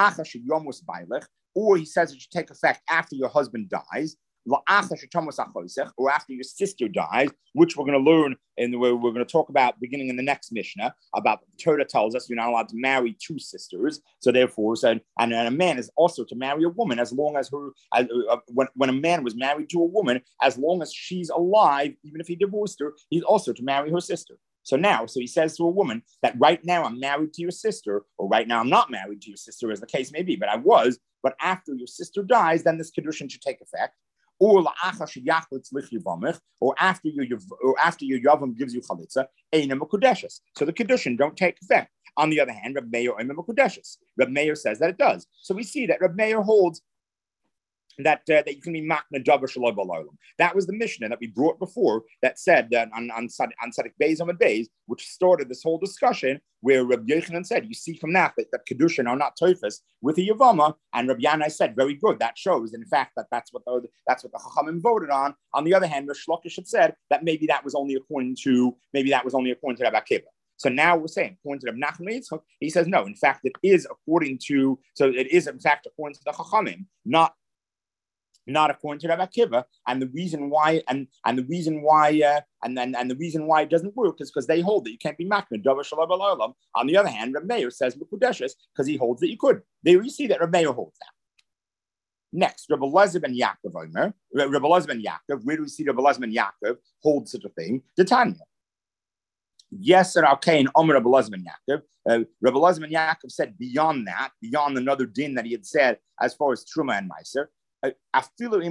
Or he says it should take effect after your husband dies, or after your sister dies, which we're going to learn and we're going to talk about beginning in the next Mishnah about the Torah tells us you're not allowed to marry two sisters. So therefore, and a man is also to marry a woman as long as when a man was married to a woman, as long as she's alive, even if he divorced her, he's also to marry her sister. So he says to a woman that right now I'm married to your sister, or right now I'm not married to your sister, as the case may be, but I was. But after your sister dies, then this kedushin should take effect. Or after your yavam gives you chalitza, eina mekudeshes. So the kedushin don't take effect. On the other hand, Reb Meir eina mekudeshes. Reb Meir says that it does. So we see that Reb Meir holds that you can be makna davar shaloi b'olam. That was the Mishnah that we brought before that said that on Sadik Beis and Beis, which started this whole discussion where Reb Yochanan said, you see from that kedushin are not toifus with a yavama, and Reb Yanai said, very good, that shows, in fact, that's what the Chachamim voted on. On the other hand, Rish Lakish had said that maybe that was only according to Rabbi Akiva. So now we're saying, according to Reb Nachman Yitzchak, he says no. In fact, it is according to the Chachamim, not according to Rabbi Akiva, and the reason why it doesn't work is because they hold that you can't be makna davar shaloi b'olam. On the other hand, Reb Meir says mekudeshes because he holds that you could. There you see that Reb Meir holds that. Next, Rabbi Elazar ben Yaakov, where do we see Rabbi Elazar ben Yaakov hold such a thing? The Tanya. Yes, and Arkain Omer Rabbi Elazar ben Yaakov. Rabbi Elazar ben Yaakov said beyond another din that he had said as far as Truma and Meiser. If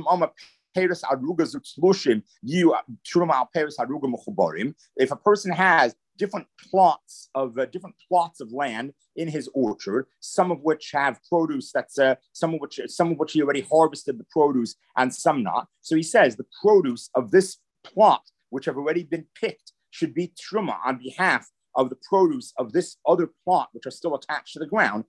a person has different plots of land in his orchard, some of which have produce some of which he already harvested the produce and some not. So he says the produce of this plot, which have already been picked, should be truma on behalf of the produce of this other plot, which are still attached to the ground.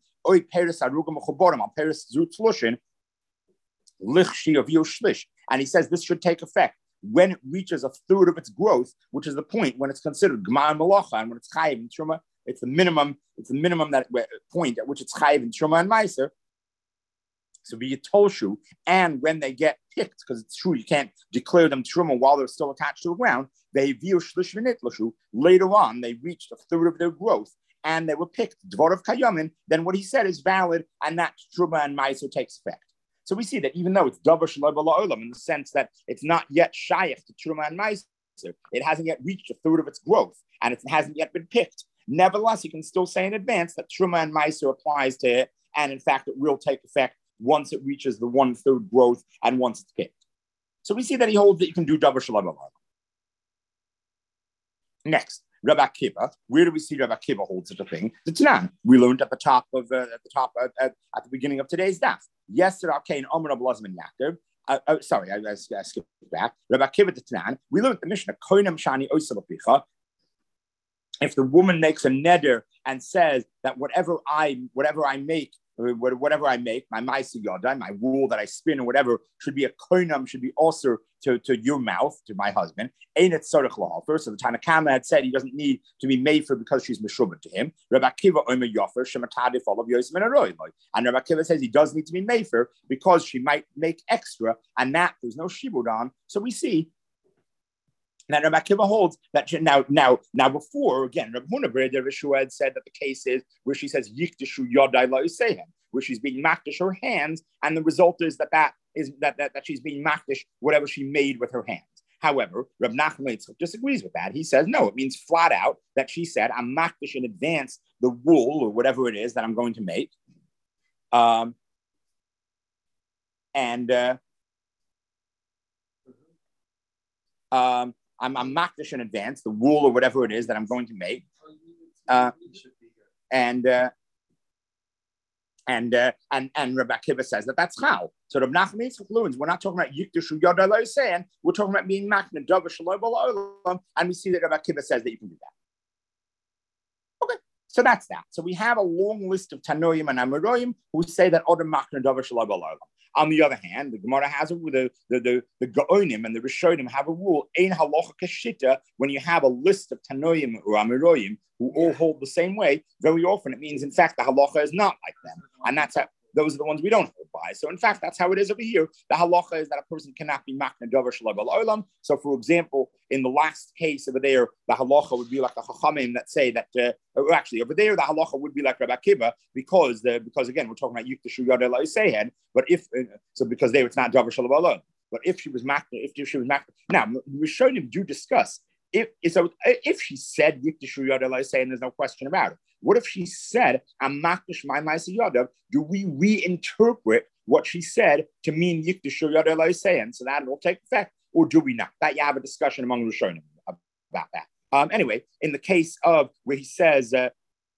And he says this should take effect when it reaches a third of its growth, which is the point when it's considered Gemar Malacha, and when it's Chayiv and Truma, it's the minimum that point at which it's Chayiv and Truma and Meiser. So be Tolshu, and when they get picked, because it's true, you can't declare them truma while they're still attached to the ground. They view Shlish. Later on, they reached a third of their growth, and they were picked. Dvar of Kayamin, then what he said is valid, and that truma and ma'aser takes effect. So we see that even though it's davar shelo b'la'olam in the sense that it's not yet shayach to truma and ma'aser, it hasn't yet reached a third of its growth, and it hasn't yet been picked. Nevertheless, you can still say in advance that truma and ma'aser applies to it, and in fact, it will take effect once it reaches the 1/3 growth and once it's picked. So we see that he holds that you can do davar shelo b'la'olam. Next, Rabbi Akiva. Where do we see Rabbi Akiva hold such a thing? The Tanan. We learned at the beginning of today's daf. Yesterday, okay, in Omer Abelazim and Yaakov. Sorry, I skipped back. Rabbi Akiva the Tanan. We learned the Mishnah. Koinam shani oisalapicha. If the woman makes a neder and says that whatever I make, my ma'aser yadai, my wool that I spin or whatever, should be a koinam, should be also to your mouth, to my husband. Ain't it tzarich lahalfer? So the Tanna Kama had said he doesn't need to be made for because she's meshubah to him. Rabbi Akiva omer yofer shematadif olav yosem and aroy. And Rabbi Akiva says he does need to be made for because she might make extra, and that there's no shibud on. So we see. Now, Rabbi Akiva holds that now before, again, Rabbi Huna B'Reder Rishua had said that the case is where she says, Yikdishu Yodai La'isehen, where she's being makdish her hands, and the result is that she's being makdish whatever she made with her hands. However, Rabbi Nachman Yitzchak disagrees with that. He says, no, it means flat out that she said, I'm makdish in advance the wool or whatever it is that I'm going to make. I'm makdish in advance the wool or whatever it is that I'm going to make, and Rabbi Akiva says that's how. So Rabbi Nachman Yitzchak learns we're not talking about yikdushu yodai lo yisein, we're talking about being makna davar shelo b'la'olam, and we see that Rabbi Akiva says that you can do that. Okay, so that's that. So we have a long list of Tanoim and Amoraim who say that other makna davar shelo b'la'olam. On the other hand, the Gemara has the Gaonim and the Rishonim have a rule, ein halacha keshita, when you have a list of Tanoim or Amoraim who all hold the same way, very often it means, in fact, the halacha is not like them. And those are the ones we don't hold by. So, in fact, that's how it is over here. The halacha is that a person cannot be makna davar shelo b'la'olam. So, for example, in the last case over there, the halacha would be like the chachamim that say that, actually, over there, the halacha would be like Rabbi Akiva, because again, we're talking about yikdushu yodai lo yisein, but because there it's not davar shelo b'la'olam. But if she was makna, now, Rishonim do discuss, if she said yikdushu yodai lo yisein, there's no question about it. What if she said, I'm makdish my ma'aser yadav? Do we reinterpret what she said to mean yikdushu yodai lo yisein, so that it will take effect, or do we not? That you have a discussion among Rishonim about that. Anyway, in the case of where he says, about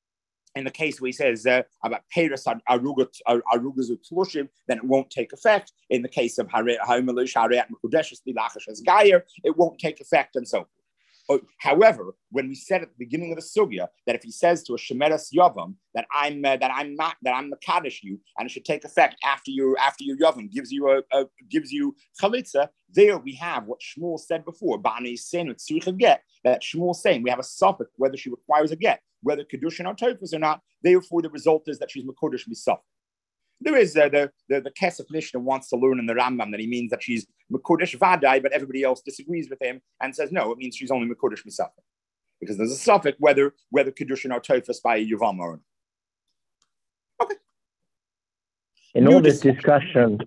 Peiros Arugas Utlushim, then it won't take effect. In the case of Ha'imelish Ha'reat Mekudeshes Lilachash as Gayer, it won't take effect, and so forth. However, when we said at the beginning of the sugya that if he says to a shemeres yavam that I'm mekadosh you and it should take effect after your yavam gives you chalitza, there we have what Shmuel said before. That Shmuel saying we have a suffix whether she requires a get, whether kedushin or tofus or not. Therefore, the result is that she's mekadosh misaf. There is the Kesef Mishnah wants to learn in the Rambam that he means that she's Mekudesh Vadai, but everybody else disagrees with him and says, no, it means she's only Mekudesh Misafek. Because there's a suffix whether Kedushin or Tofus by Yuvam or not. Okay. In all this discussion,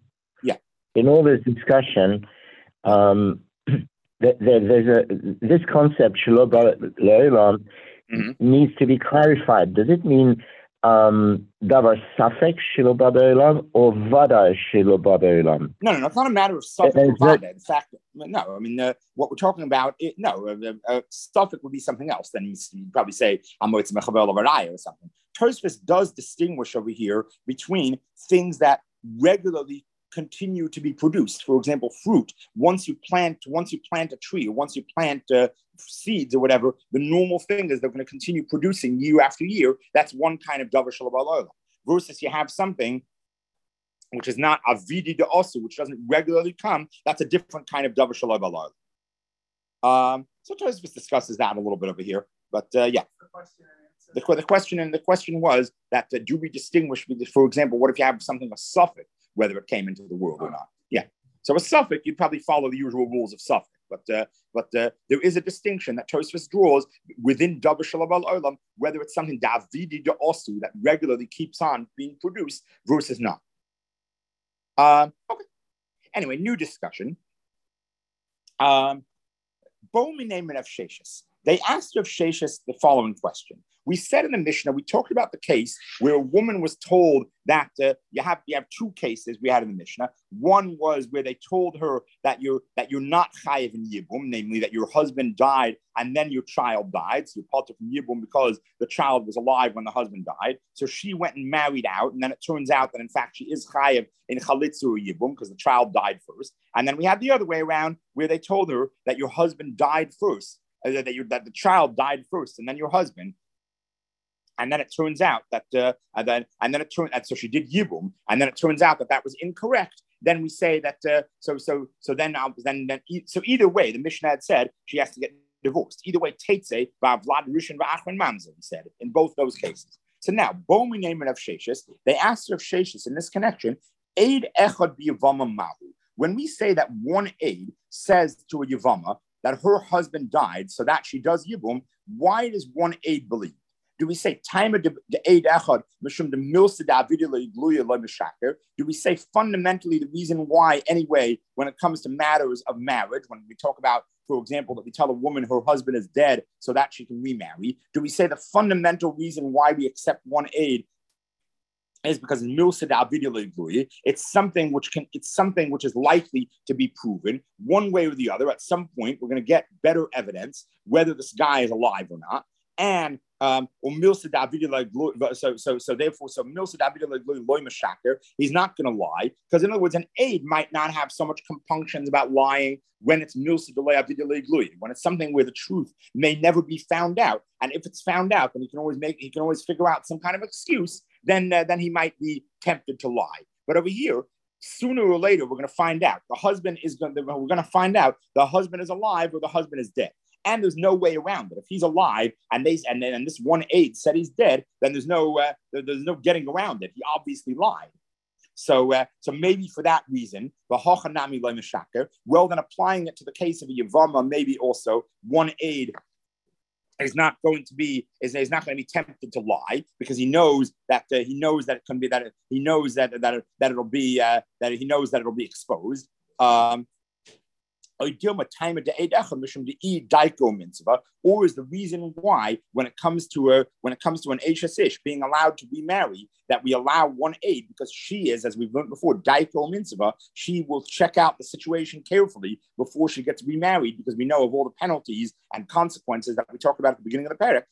there's this concept, Shelo B'Le'olam, needs to be clarified. Does it mean davar safek shelo b'olam or vada shelo b'olam? No, it's not a matter of safek or vada. In fact, no. I mean, what we're talking about, safek would be something else. Then you'd probably say amoitz mechavel or something. Tosfos does distinguish over here between things that regularly continue to be produced. For example, fruit. Once you plant a tree, or once you plant seeds or whatever, the normal thing is they're going to continue producing year after year. That's one kind of davar shelo b'olam. Versus you have something which is not avidi de'osu, which doesn't regularly come. That's a different kind of davar shelo b'olam. So Tosfos discusses that a little bit over here, but yeah. The question was that do we distinguish? For example, what if you have something a suffix? whether it came into the world or not. Yeah. So a suffix, you'd probably follow the usual rules of suffix. But there is a distinction that Tosfos draws within Davar Shalom al Olam, whether it's something Davidi de Osu that regularly keeps on being produced versus not. Okay. Anyway, new discussion. Bo Minei of Sheshis. They asked of Sheshis the following question. We said in the Mishnah, we talked about the case where a woman was told that you have two cases we had in the Mishnah. One was where they told her that you're not chayiv in yibum, namely that your husband died and then your child died. So you're part of yibum because the child was alive when the husband died. So she went and married out, and then it turns out that in fact she is chayiv in chalitza or yibum because the child died first. And then we had the other way around where they told her that your husband died first, that the child died first, and then your husband. And then it turns out that, so she did yibum, and then it turns out that was incorrect. Then we say that, so either way, the Mishnah had said she has to get divorced. Either way, Teitze, Vlad Rishon, V'achron Mamzer, he said in both those cases. So now, Bo Minei of Sheshis, they asked of Sheshis in this connection, Eid Echad B'Yavama Mahu. When we say that one aid says to a Yavama that her husband died, so that she does yibum, why does one aid believe? Do we say time of the aid echad mishum the milsa davidile gluya lo mishaker? Do we say fundamentally the reason why anyway when it comes to matters of marriage, when we talk about, for example, that we tell a woman her husband is dead so that she can remarry? Do we say the fundamental reason why we accept one aid is because it's something which is likely to be proven one way or the other. At some point, we're going to get better evidence whether this guy is alive or not. And so therefore, he's not going to lie, because in other words, an aide might not have so much compunctions about lying when it's when it's something where the truth may never be found out. And if it's found out, then he can always figure out some kind of excuse. Then he might be tempted to lie. But over here, sooner or later, we're going to find out we're going to find out the husband is alive or the husband is dead. And there's no way around it. If he's alive and this one aide said he's dead, then there's no getting around it. He obviously lied. So maybe for that reason, well, then applying it to the case of a Yavama, maybe also one aide is not going to be tempted to lie, because he knows that it can be that he knows that it'll be exposed. Or is the reason why when it comes to an Eishes Ish being allowed to remarry, that we allow one aid, because she is, as we've learned before, Daiko Mitzvah, she will check out the situation carefully before she gets remarried, because we know of all the penalties and consequences that we talked about at the beginning of the parak.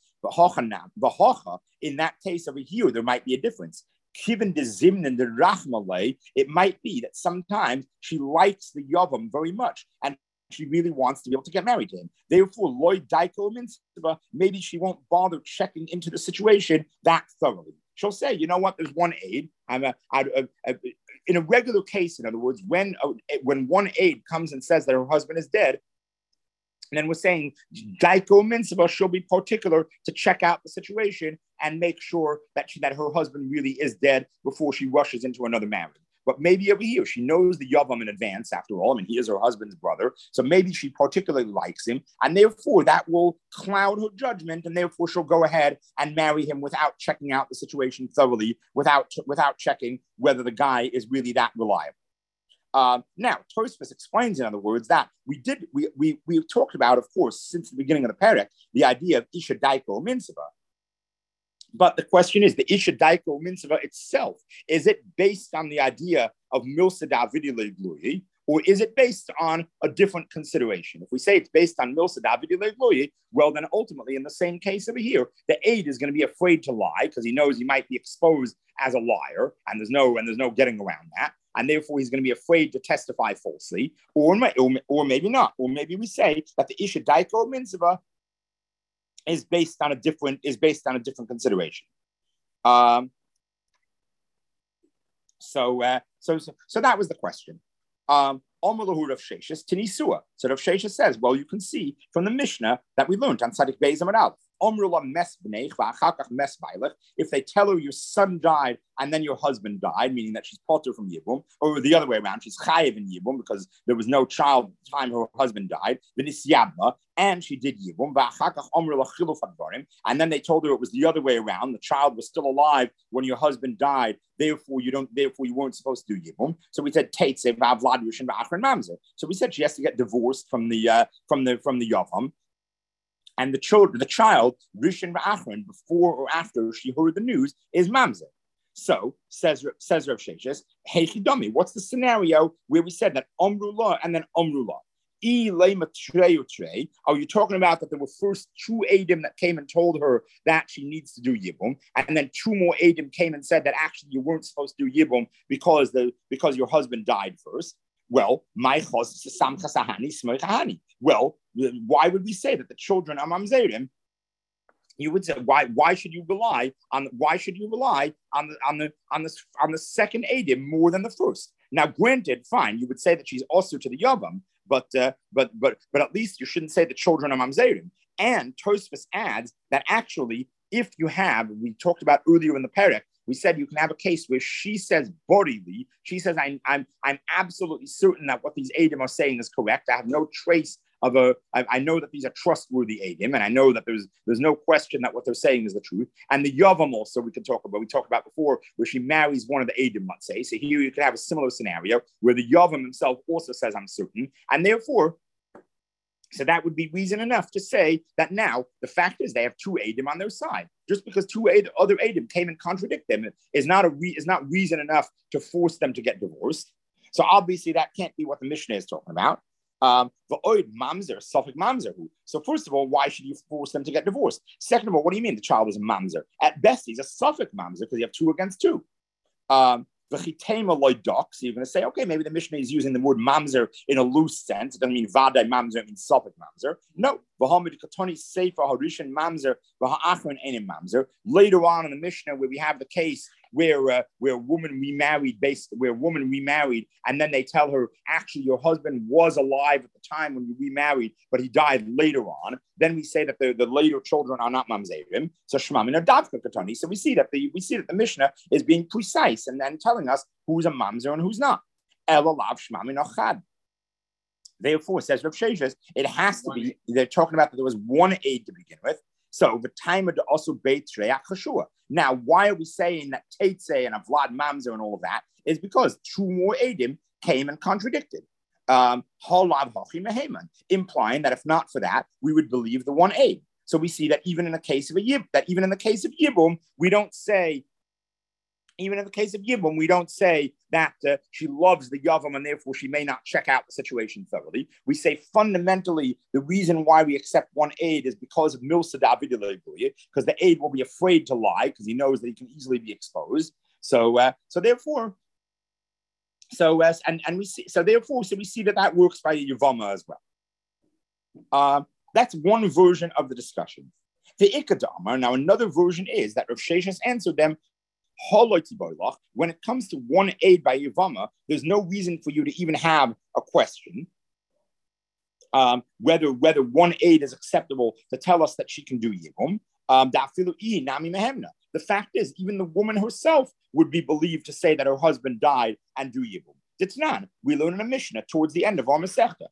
In that case over here, there might be a difference. Given the zimn and the rachmalei, it might be that sometimes she likes the yavam very much, and she really wants to be able to get married to him. Therefore, loy daiko mitzvah, maybe she won't bother checking into the situation that thoroughly. She'll say, you know what, there's one aid. In a regular case, in other words, when one aide comes and says that her husband is dead, and then we're saying, Daiko Mitzvah, she'll be particular to check out the situation and make sure that her husband really is dead before she rushes into another marriage. But maybe over here, she knows the Yavam in advance, after all. I mean, he is her husband's brother. So maybe she particularly likes him. And therefore, that will cloud her judgment. And therefore, she'll go ahead and marry him without checking out the situation thoroughly, without checking whether the guy is really that reliable. Now, Tosfos explains, in other words, that we've talked about, of course, since the beginning of the parak, the idea of Isha Daiko Mitzvah. But the question is, the Isha Daiko Mitzvah itself, is it based on the idea of Milsa Davidi Leglui, or is it based on a different consideration? If we say it's based on Milsa Davidi Leglui, well, then ultimately, in the same case over here, the aide is going to be afraid to lie because he knows he might be exposed as a liar, and there's no getting around that. And therefore, he's going to be afraid to testify falsely, or maybe not. Or maybe we say that the Isha Daiko Mitzvah is based on a different consideration. So that was the question. Omalahu Rav Sheshis Tinisua. So Rav Sheshis says, well, you can see from the Mishnah that we learned on Tzadik Beis Amud Aleph If they tell her your son died and then your husband died, meaning that she's potter from Yibum, or the other way around, she's chayiv in Yibum because there was no child at the time her husband died, and she did Yibum, and then they told her it was the other way around, the child was still alive when your husband died, therefore you weren't supposed to do Yibum. So we said so we said she has to get divorced from the Yavam. And the child, Rishon V'Achron, before or after she heard the news, is mamzer. So, says Rav Sheshes, Heichidami, what's the scenario where we said that Omrullah and then Omrullah? Are you talking about that there were first two Adim that came and told her that she needs to do Yibum, and then two more Adim came and said that actually you weren't supposed to do Yibum because your husband died first? Well, why would we say that the children are mamzerim? You would say, why should you rely on the second Adim more than the first? Now, granted, fine, you would say that she's also to the Yavam, but at least you shouldn't say the children are mamzerim. And Tosfos adds that actually, if you have, we talked about earlier in the Perek, we said you can have a case where she says bodily, she says, I'm absolutely certain that what these Adim are saying is correct. I have no trace of I know that these are trustworthy Adim, and I know that there's no question that what they're saying is the truth. And the Yavam also we talked about before, where she marries one of the Adim, let's say. So here you can have a similar scenario where the Yavam himself also says, I'm certain, and therefore, so that would be reason enough to say that now the fact is they have two Adim on their side. Just because other Adim came and contradict them is not reason enough to force them to get divorced. So obviously that can't be what the Mishnah is talking about. Mamzer, Suffolk Mamzer. So first of all, why should you force them to get divorced? Second of all, what do you mean the child is a Mamzer? At best, he's a Suffolk Mamzer because you have 2 against 2. So you're going to say, okay, maybe the Mishnah is using the word mamzer in a loose sense. It doesn't mean vadai mamzer, it means safek mamzer. No. Later on in the Mishnah, where we have the case where a woman remarried, and then they tell her, actually, your husband was alive at the time when you remarried, but he died later on. Then we say that the later children are not mamzerim. So shmamin are davka katani. So we see that the Mishnah is being precise and then telling us who's a mamzer and who's not. Elalav shmamin achad. Therefore, says Rav Sheshes, it has to be. They're talking about that there was one aid to begin with. So the time of also beit shreyak chashua. Now, why are we saying that Teitze and Avlad Mamzer and all of that? Is because 2 more Adim came and contradicted. Implying that if not for that, we would believe the one Aid. So we see that even in the case of Yibum, we don't say. Even in the case of Yibum, we don't say that she loves the Yavam and therefore she may not check out the situation thoroughly. We say fundamentally the reason why we accept one aid is because of Milsa David, because the aid will be afraid to lie because he knows that he can easily be exposed. So therefore we see that works by Yavama as well. That's one version of the discussion. The Ikadama, now another version is that Rav Sheshes answered them. When it comes to one aid by Yavama, there's no reason for you to even have a question whether one aid is acceptable to tell us that she can do Yibum. The fact is, even the woman herself would be believed to say that her husband died and do Yibum. Ditnan, we learn in a Mishnah towards the end of our Masechta.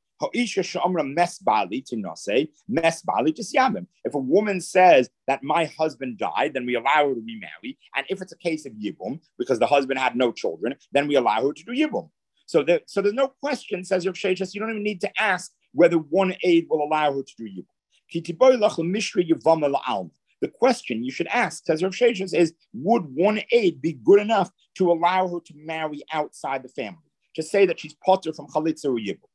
If a woman says that my husband died, then we allow her to remarry. And if it's a case of Yibum, because the husband had no children, then we allow her to do Yibum. So there's no question, says Rav Sheshes, you don't even need to ask whether one aid will allow her to do Yibum. The question you should ask, says Rav Sheshes, is would one aid be good enough to allow her to marry outside the family? To say that she's potter from Chalitza or Yibum.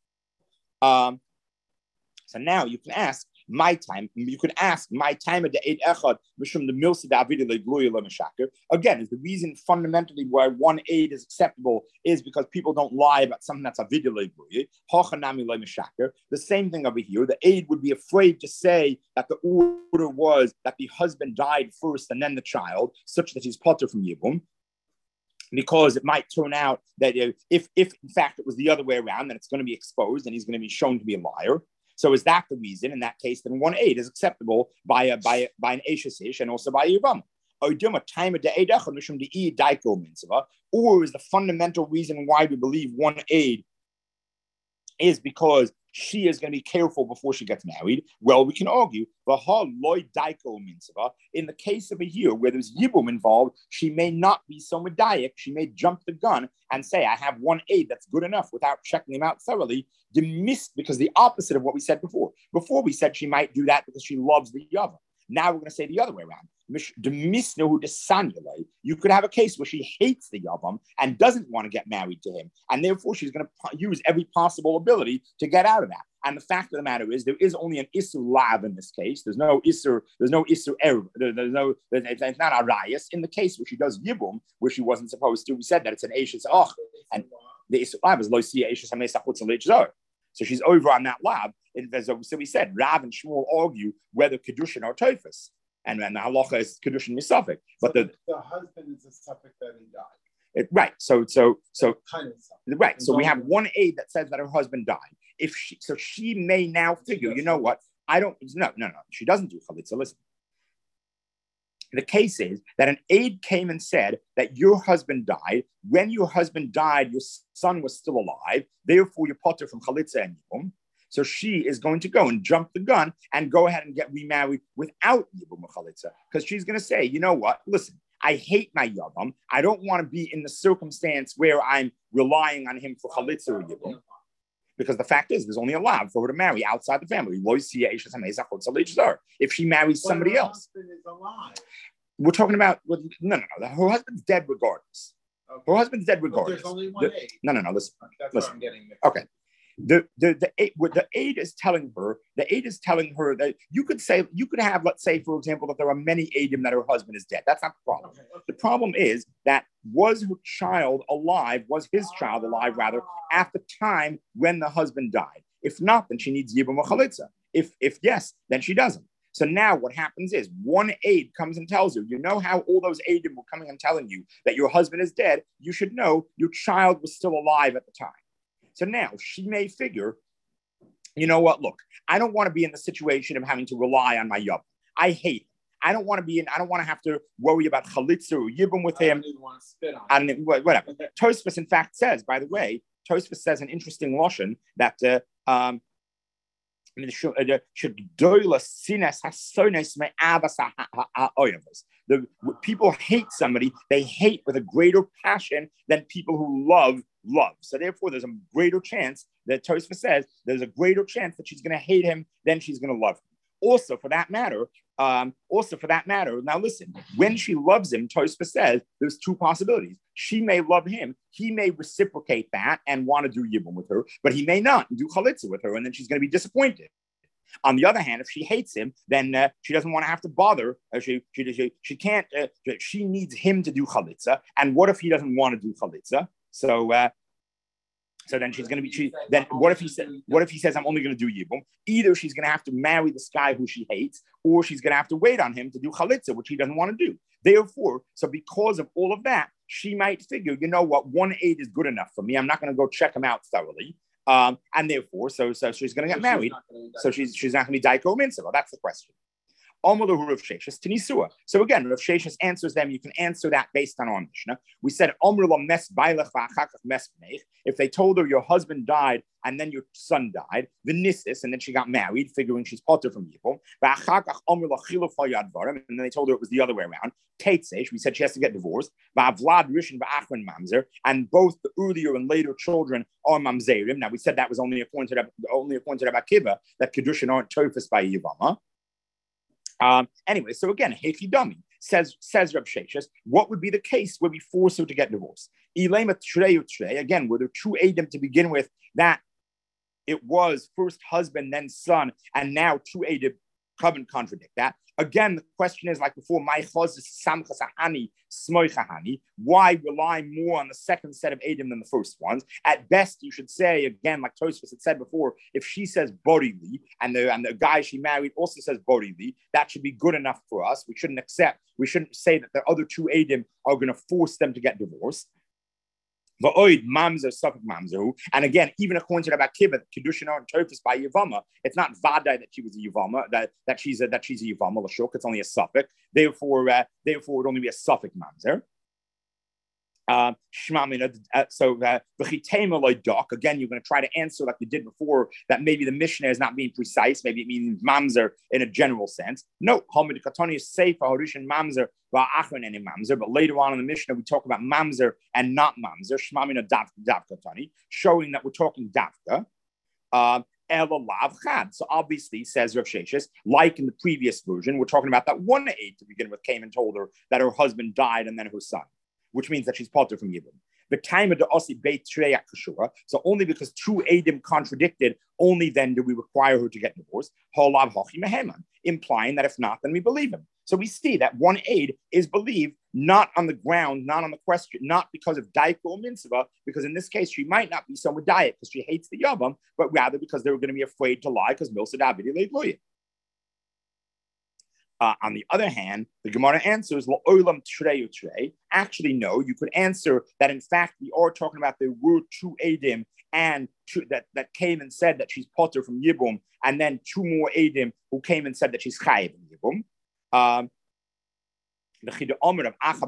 So now you can ask my time. You can ask my time at the Eid Echad from the Milsa David Le'Gluya. Again, is the reason fundamentally why one aid is acceptable is because people don't lie about something that's a video Le'Gluya. The same thing over here. The aid would be afraid to say that the order was that the husband died first and then the child, such that he's potter from Yibum. Because it might turn out that if in fact it was the other way around, then it's going to be exposed and he's going to be shown to be a liar. So is that the reason? In that case, then one aid is acceptable by an Eishes Ish and also by a Yibam. Or is the fundamental reason why we believe one aid is because she is going to be careful before she gets married? Well, we can argue in the case of a year where there's Yibum involved, she may not be so medayik. She may jump the gun and say, I have one aid that's good enough without checking him out thoroughly. Because the opposite of what we said before. Before we said she might do that because she loves the Yava. Now we're going to say the other way around. You could have a case where she hates the Yavam and doesn't want to get married to him, and therefore she's going to use every possible ability to get out of that. And the fact of the matter is, there is only an Isur Lav in this case. There's no Isur Erev. It's not a Rayas. In the case where she does Yibum, where she wasn't supposed to, we said that it's an Eishes Och, and the Isur Lav is Lo Siya Eishes HaMesach Chutz L'Chzor. So she's over on that lab. So we said Rav and Shmuel argue whether Kedushin or Teufus. And the halacha is Kedushin Misafik. But the husband is a suffix that he died. Right. So kind of right. So we have one aid that says that her husband died. She may now figure, you know what? No. She doesn't do chalitza. Listen. The case is that an aide came and said that your husband died. When your husband died, your son was still alive. Therefore, you're potter from chalitza and yibum. So she is going to go and jump the gun and go ahead and get remarried without yibum chalitza, because she's going to say, you know what? Listen, I hate my yavam. I don't want to be in the circumstance where I'm relying on him for chalitza or yibum. Because the fact is, there's only allowed for her to marry outside the family. If she marries somebody else, we're talking about no. Her husband's dead regardless. Okay. Her husband's dead regardless. There's only one aid. No. Listen. That's listen. what I'm getting mixed. Okay. The aid is telling her that you could have, let's say, for example, that there are many aidim that her husband is dead. That's not the problem. Okay. The problem is that was her child alive, was his child alive, rather, at the time when the husband died? If not, then she needs yibum or chalitza. If yes, then she doesn't. So now what happens is one aid comes and tells you know how all those aidim were coming and telling you that your husband is dead? You should know your child was still alive at the time. So now she may figure, you know what? Look, I don't want to be in the situation of having to rely on my yab. I hate it. I don't want to have to worry about chalitza or yibum with him. I don't even want to spit on him. Whatever. Tosfos, in fact, says, by the way, Tosfos says an interesting lashon that people hate somebody, they hate with a greater passion than people who love. So therefore, there's a greater chance that Tosfos says there's a greater chance that she's going to hate him than she's going to love him. Also, for that matter, now listen, when she loves him, Tosfos says there's two possibilities. She may love him. He may reciprocate that and want to do yibum with her, but he may not do chalitza with her, and then she's going to be disappointed. On the other hand, if she hates him, then she doesn't want to have to bother. She can't. She needs him to do chalitza. And what if he doesn't want to do chalitza? So then she's going to be. Then what if he says I'm only going to do yibum? Either she's going to have to marry this guy who she hates, or she's going to have to wait on him to do chalitza, which he doesn't want to do. Therefore, so because of all of that, she might figure, you know what, one aid is good enough for me. I'm not going to go check him out thoroughly. And therefore, so she's going to get married. So she's not going to be daiko mitzvah. That's the question. So again, Rav Sheshes answers them. You can answer that based on our Mishnah. We said, if they told her your husband died and then your son died, the nisis, and then she got married, figuring she's potter from Yibum. And then they told her it was the other way around. We said she has to get divorced. And both the earlier and later children are mamzerim. Now we said that was only appointed about Kiva, that kedushin aren't tofus by Yivama. Anyway, so again, Hechi Dami says Reb Sheshes, what would be the case where we force her to get divorced? Again, were there two Adam to begin with that it was first husband, then son, and now two Adam come contradict that? Again, the question is like before, why rely more on the second set of Adam than the first ones? At best, you should say, again, like Tosfos had said before, if she says Borili, and the guy she married also says Borili, that should be good enough for us. We shouldn't say that the other two Adam are going to force them to get divorced. Va'oid mamzer suffik mamzeru. And again, even according to Rabbi Akiva, Kedushin and Tofus by Yavama, it's not vadai that she was a Yavama, that she's a Yavama l'shuk. It's only a suffix. Therefore, it would only be a suffix mamzer. So again, you're going to try to answer like we did before, that maybe the Mishnah is not being precise. Maybe it means mamzer in a general sense. No, Hamid Katani is safe for Harushan mamzer, but later on in the Mishnah we talk about mamzer and not mamzer. Shmamina dav katani, showing that we're talking davka. So obviously, says Rav Sheshes, like in the previous version, we're talking about that one aid to begin with came and told her that her husband died and then her son, which means that she's potter from Yibum. The time of the Osi Beit Treyak Kashura. So only because two Adim contradicted, only then do we require her to get divorced. Holav Hochi Meheman, implying that if not, then we believe him. So we see that one aid is believed not on the ground, not on the question, not because of Daika or Mitzvah, because in this case she might not be so Medayik because she hates the Yavam, but rather because they were going to be afraid to lie because Milsa Davidi laid loyal. On the other hand, the Gemara answers, actually, no, you could answer that in fact we are talking about there were two Adim and that came and said that she's potter from Yibum, and then two more Adim who came and said that she's chayiv in Yibum. Rather,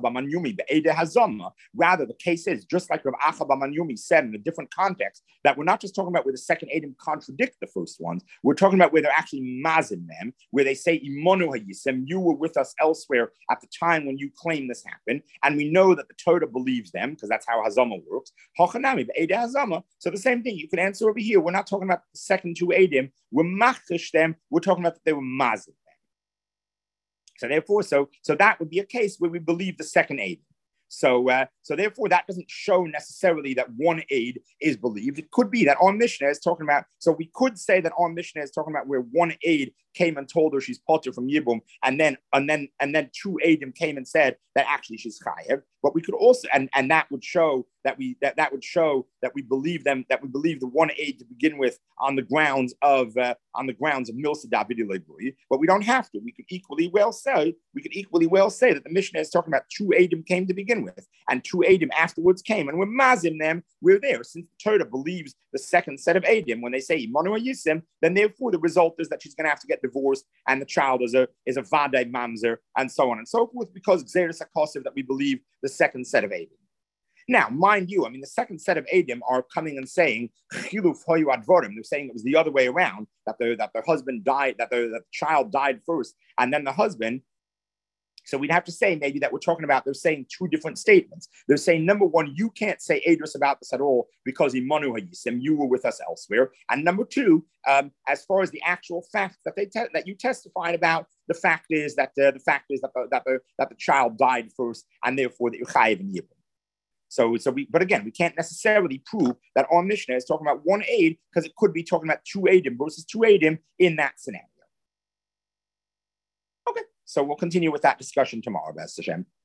the case is, just like Rav Acha Bamanyumi said in a different context, that we're not just talking about where the second Adim contradict the first ones, we're talking about where they're actually mazin them, where they say, Imonu hayisem, you were with us elsewhere at the time when you claim this happened, and we know that the Torah believes them, because that's how Hazama works. Hochanami, Be'edeh Hazama. So the same thing, you can answer over here, we're not talking about the second two Adim, we're machish them, we're talking about that they were mazin. So therefore, so that would be a case where we believe the second aid. So therefore, that doesn't show necessarily that one aid is believed. It could be that our Mishnah is talking about. So we could say that our Mishnah is talking about where one aid came and told her she's potter from Yibum, and then two aidim came and said that actually she's chayev. But we could also, and that would show that we believe them, that we believe the one aid to begin with on the grounds of Milsa Davidi Leibui. But we don't have to. We could equally well say that the Mishnah is talking about two aidim came to begin with, and two aidim afterwards came, and we're mazim them. We're there since the Torah believes the second set of aidim when they say Imanu Yisim. Then therefore the result is that she's going to have to get divorced, and the child is a vadai mamzer, and so on and so forth, because Xeris HaKosev that we believe the second set of Adim. Now, mind you, I mean, the second set of Adim are coming and saying Chiluf Hoyu Advorim. They're saying it was the other way around, that their husband died, that the child died first, and then the husband. So we'd have to say maybe that we're talking about, they're saying two different statements. They're saying, number one, you can't say Adris about this at all because Imanu Hayisim, you were with us elsewhere. And number two, as far as the actual fact that that you testified about, the fact is that the child died first, and therefore that you're chayiv in Yibum. But again, we can't necessarily prove that our Mishnah is talking about one aid, because it could be talking about two Adim versus two Adim in that scenario. Okay. So we'll continue with that discussion tomorrow, B'ez Hashem.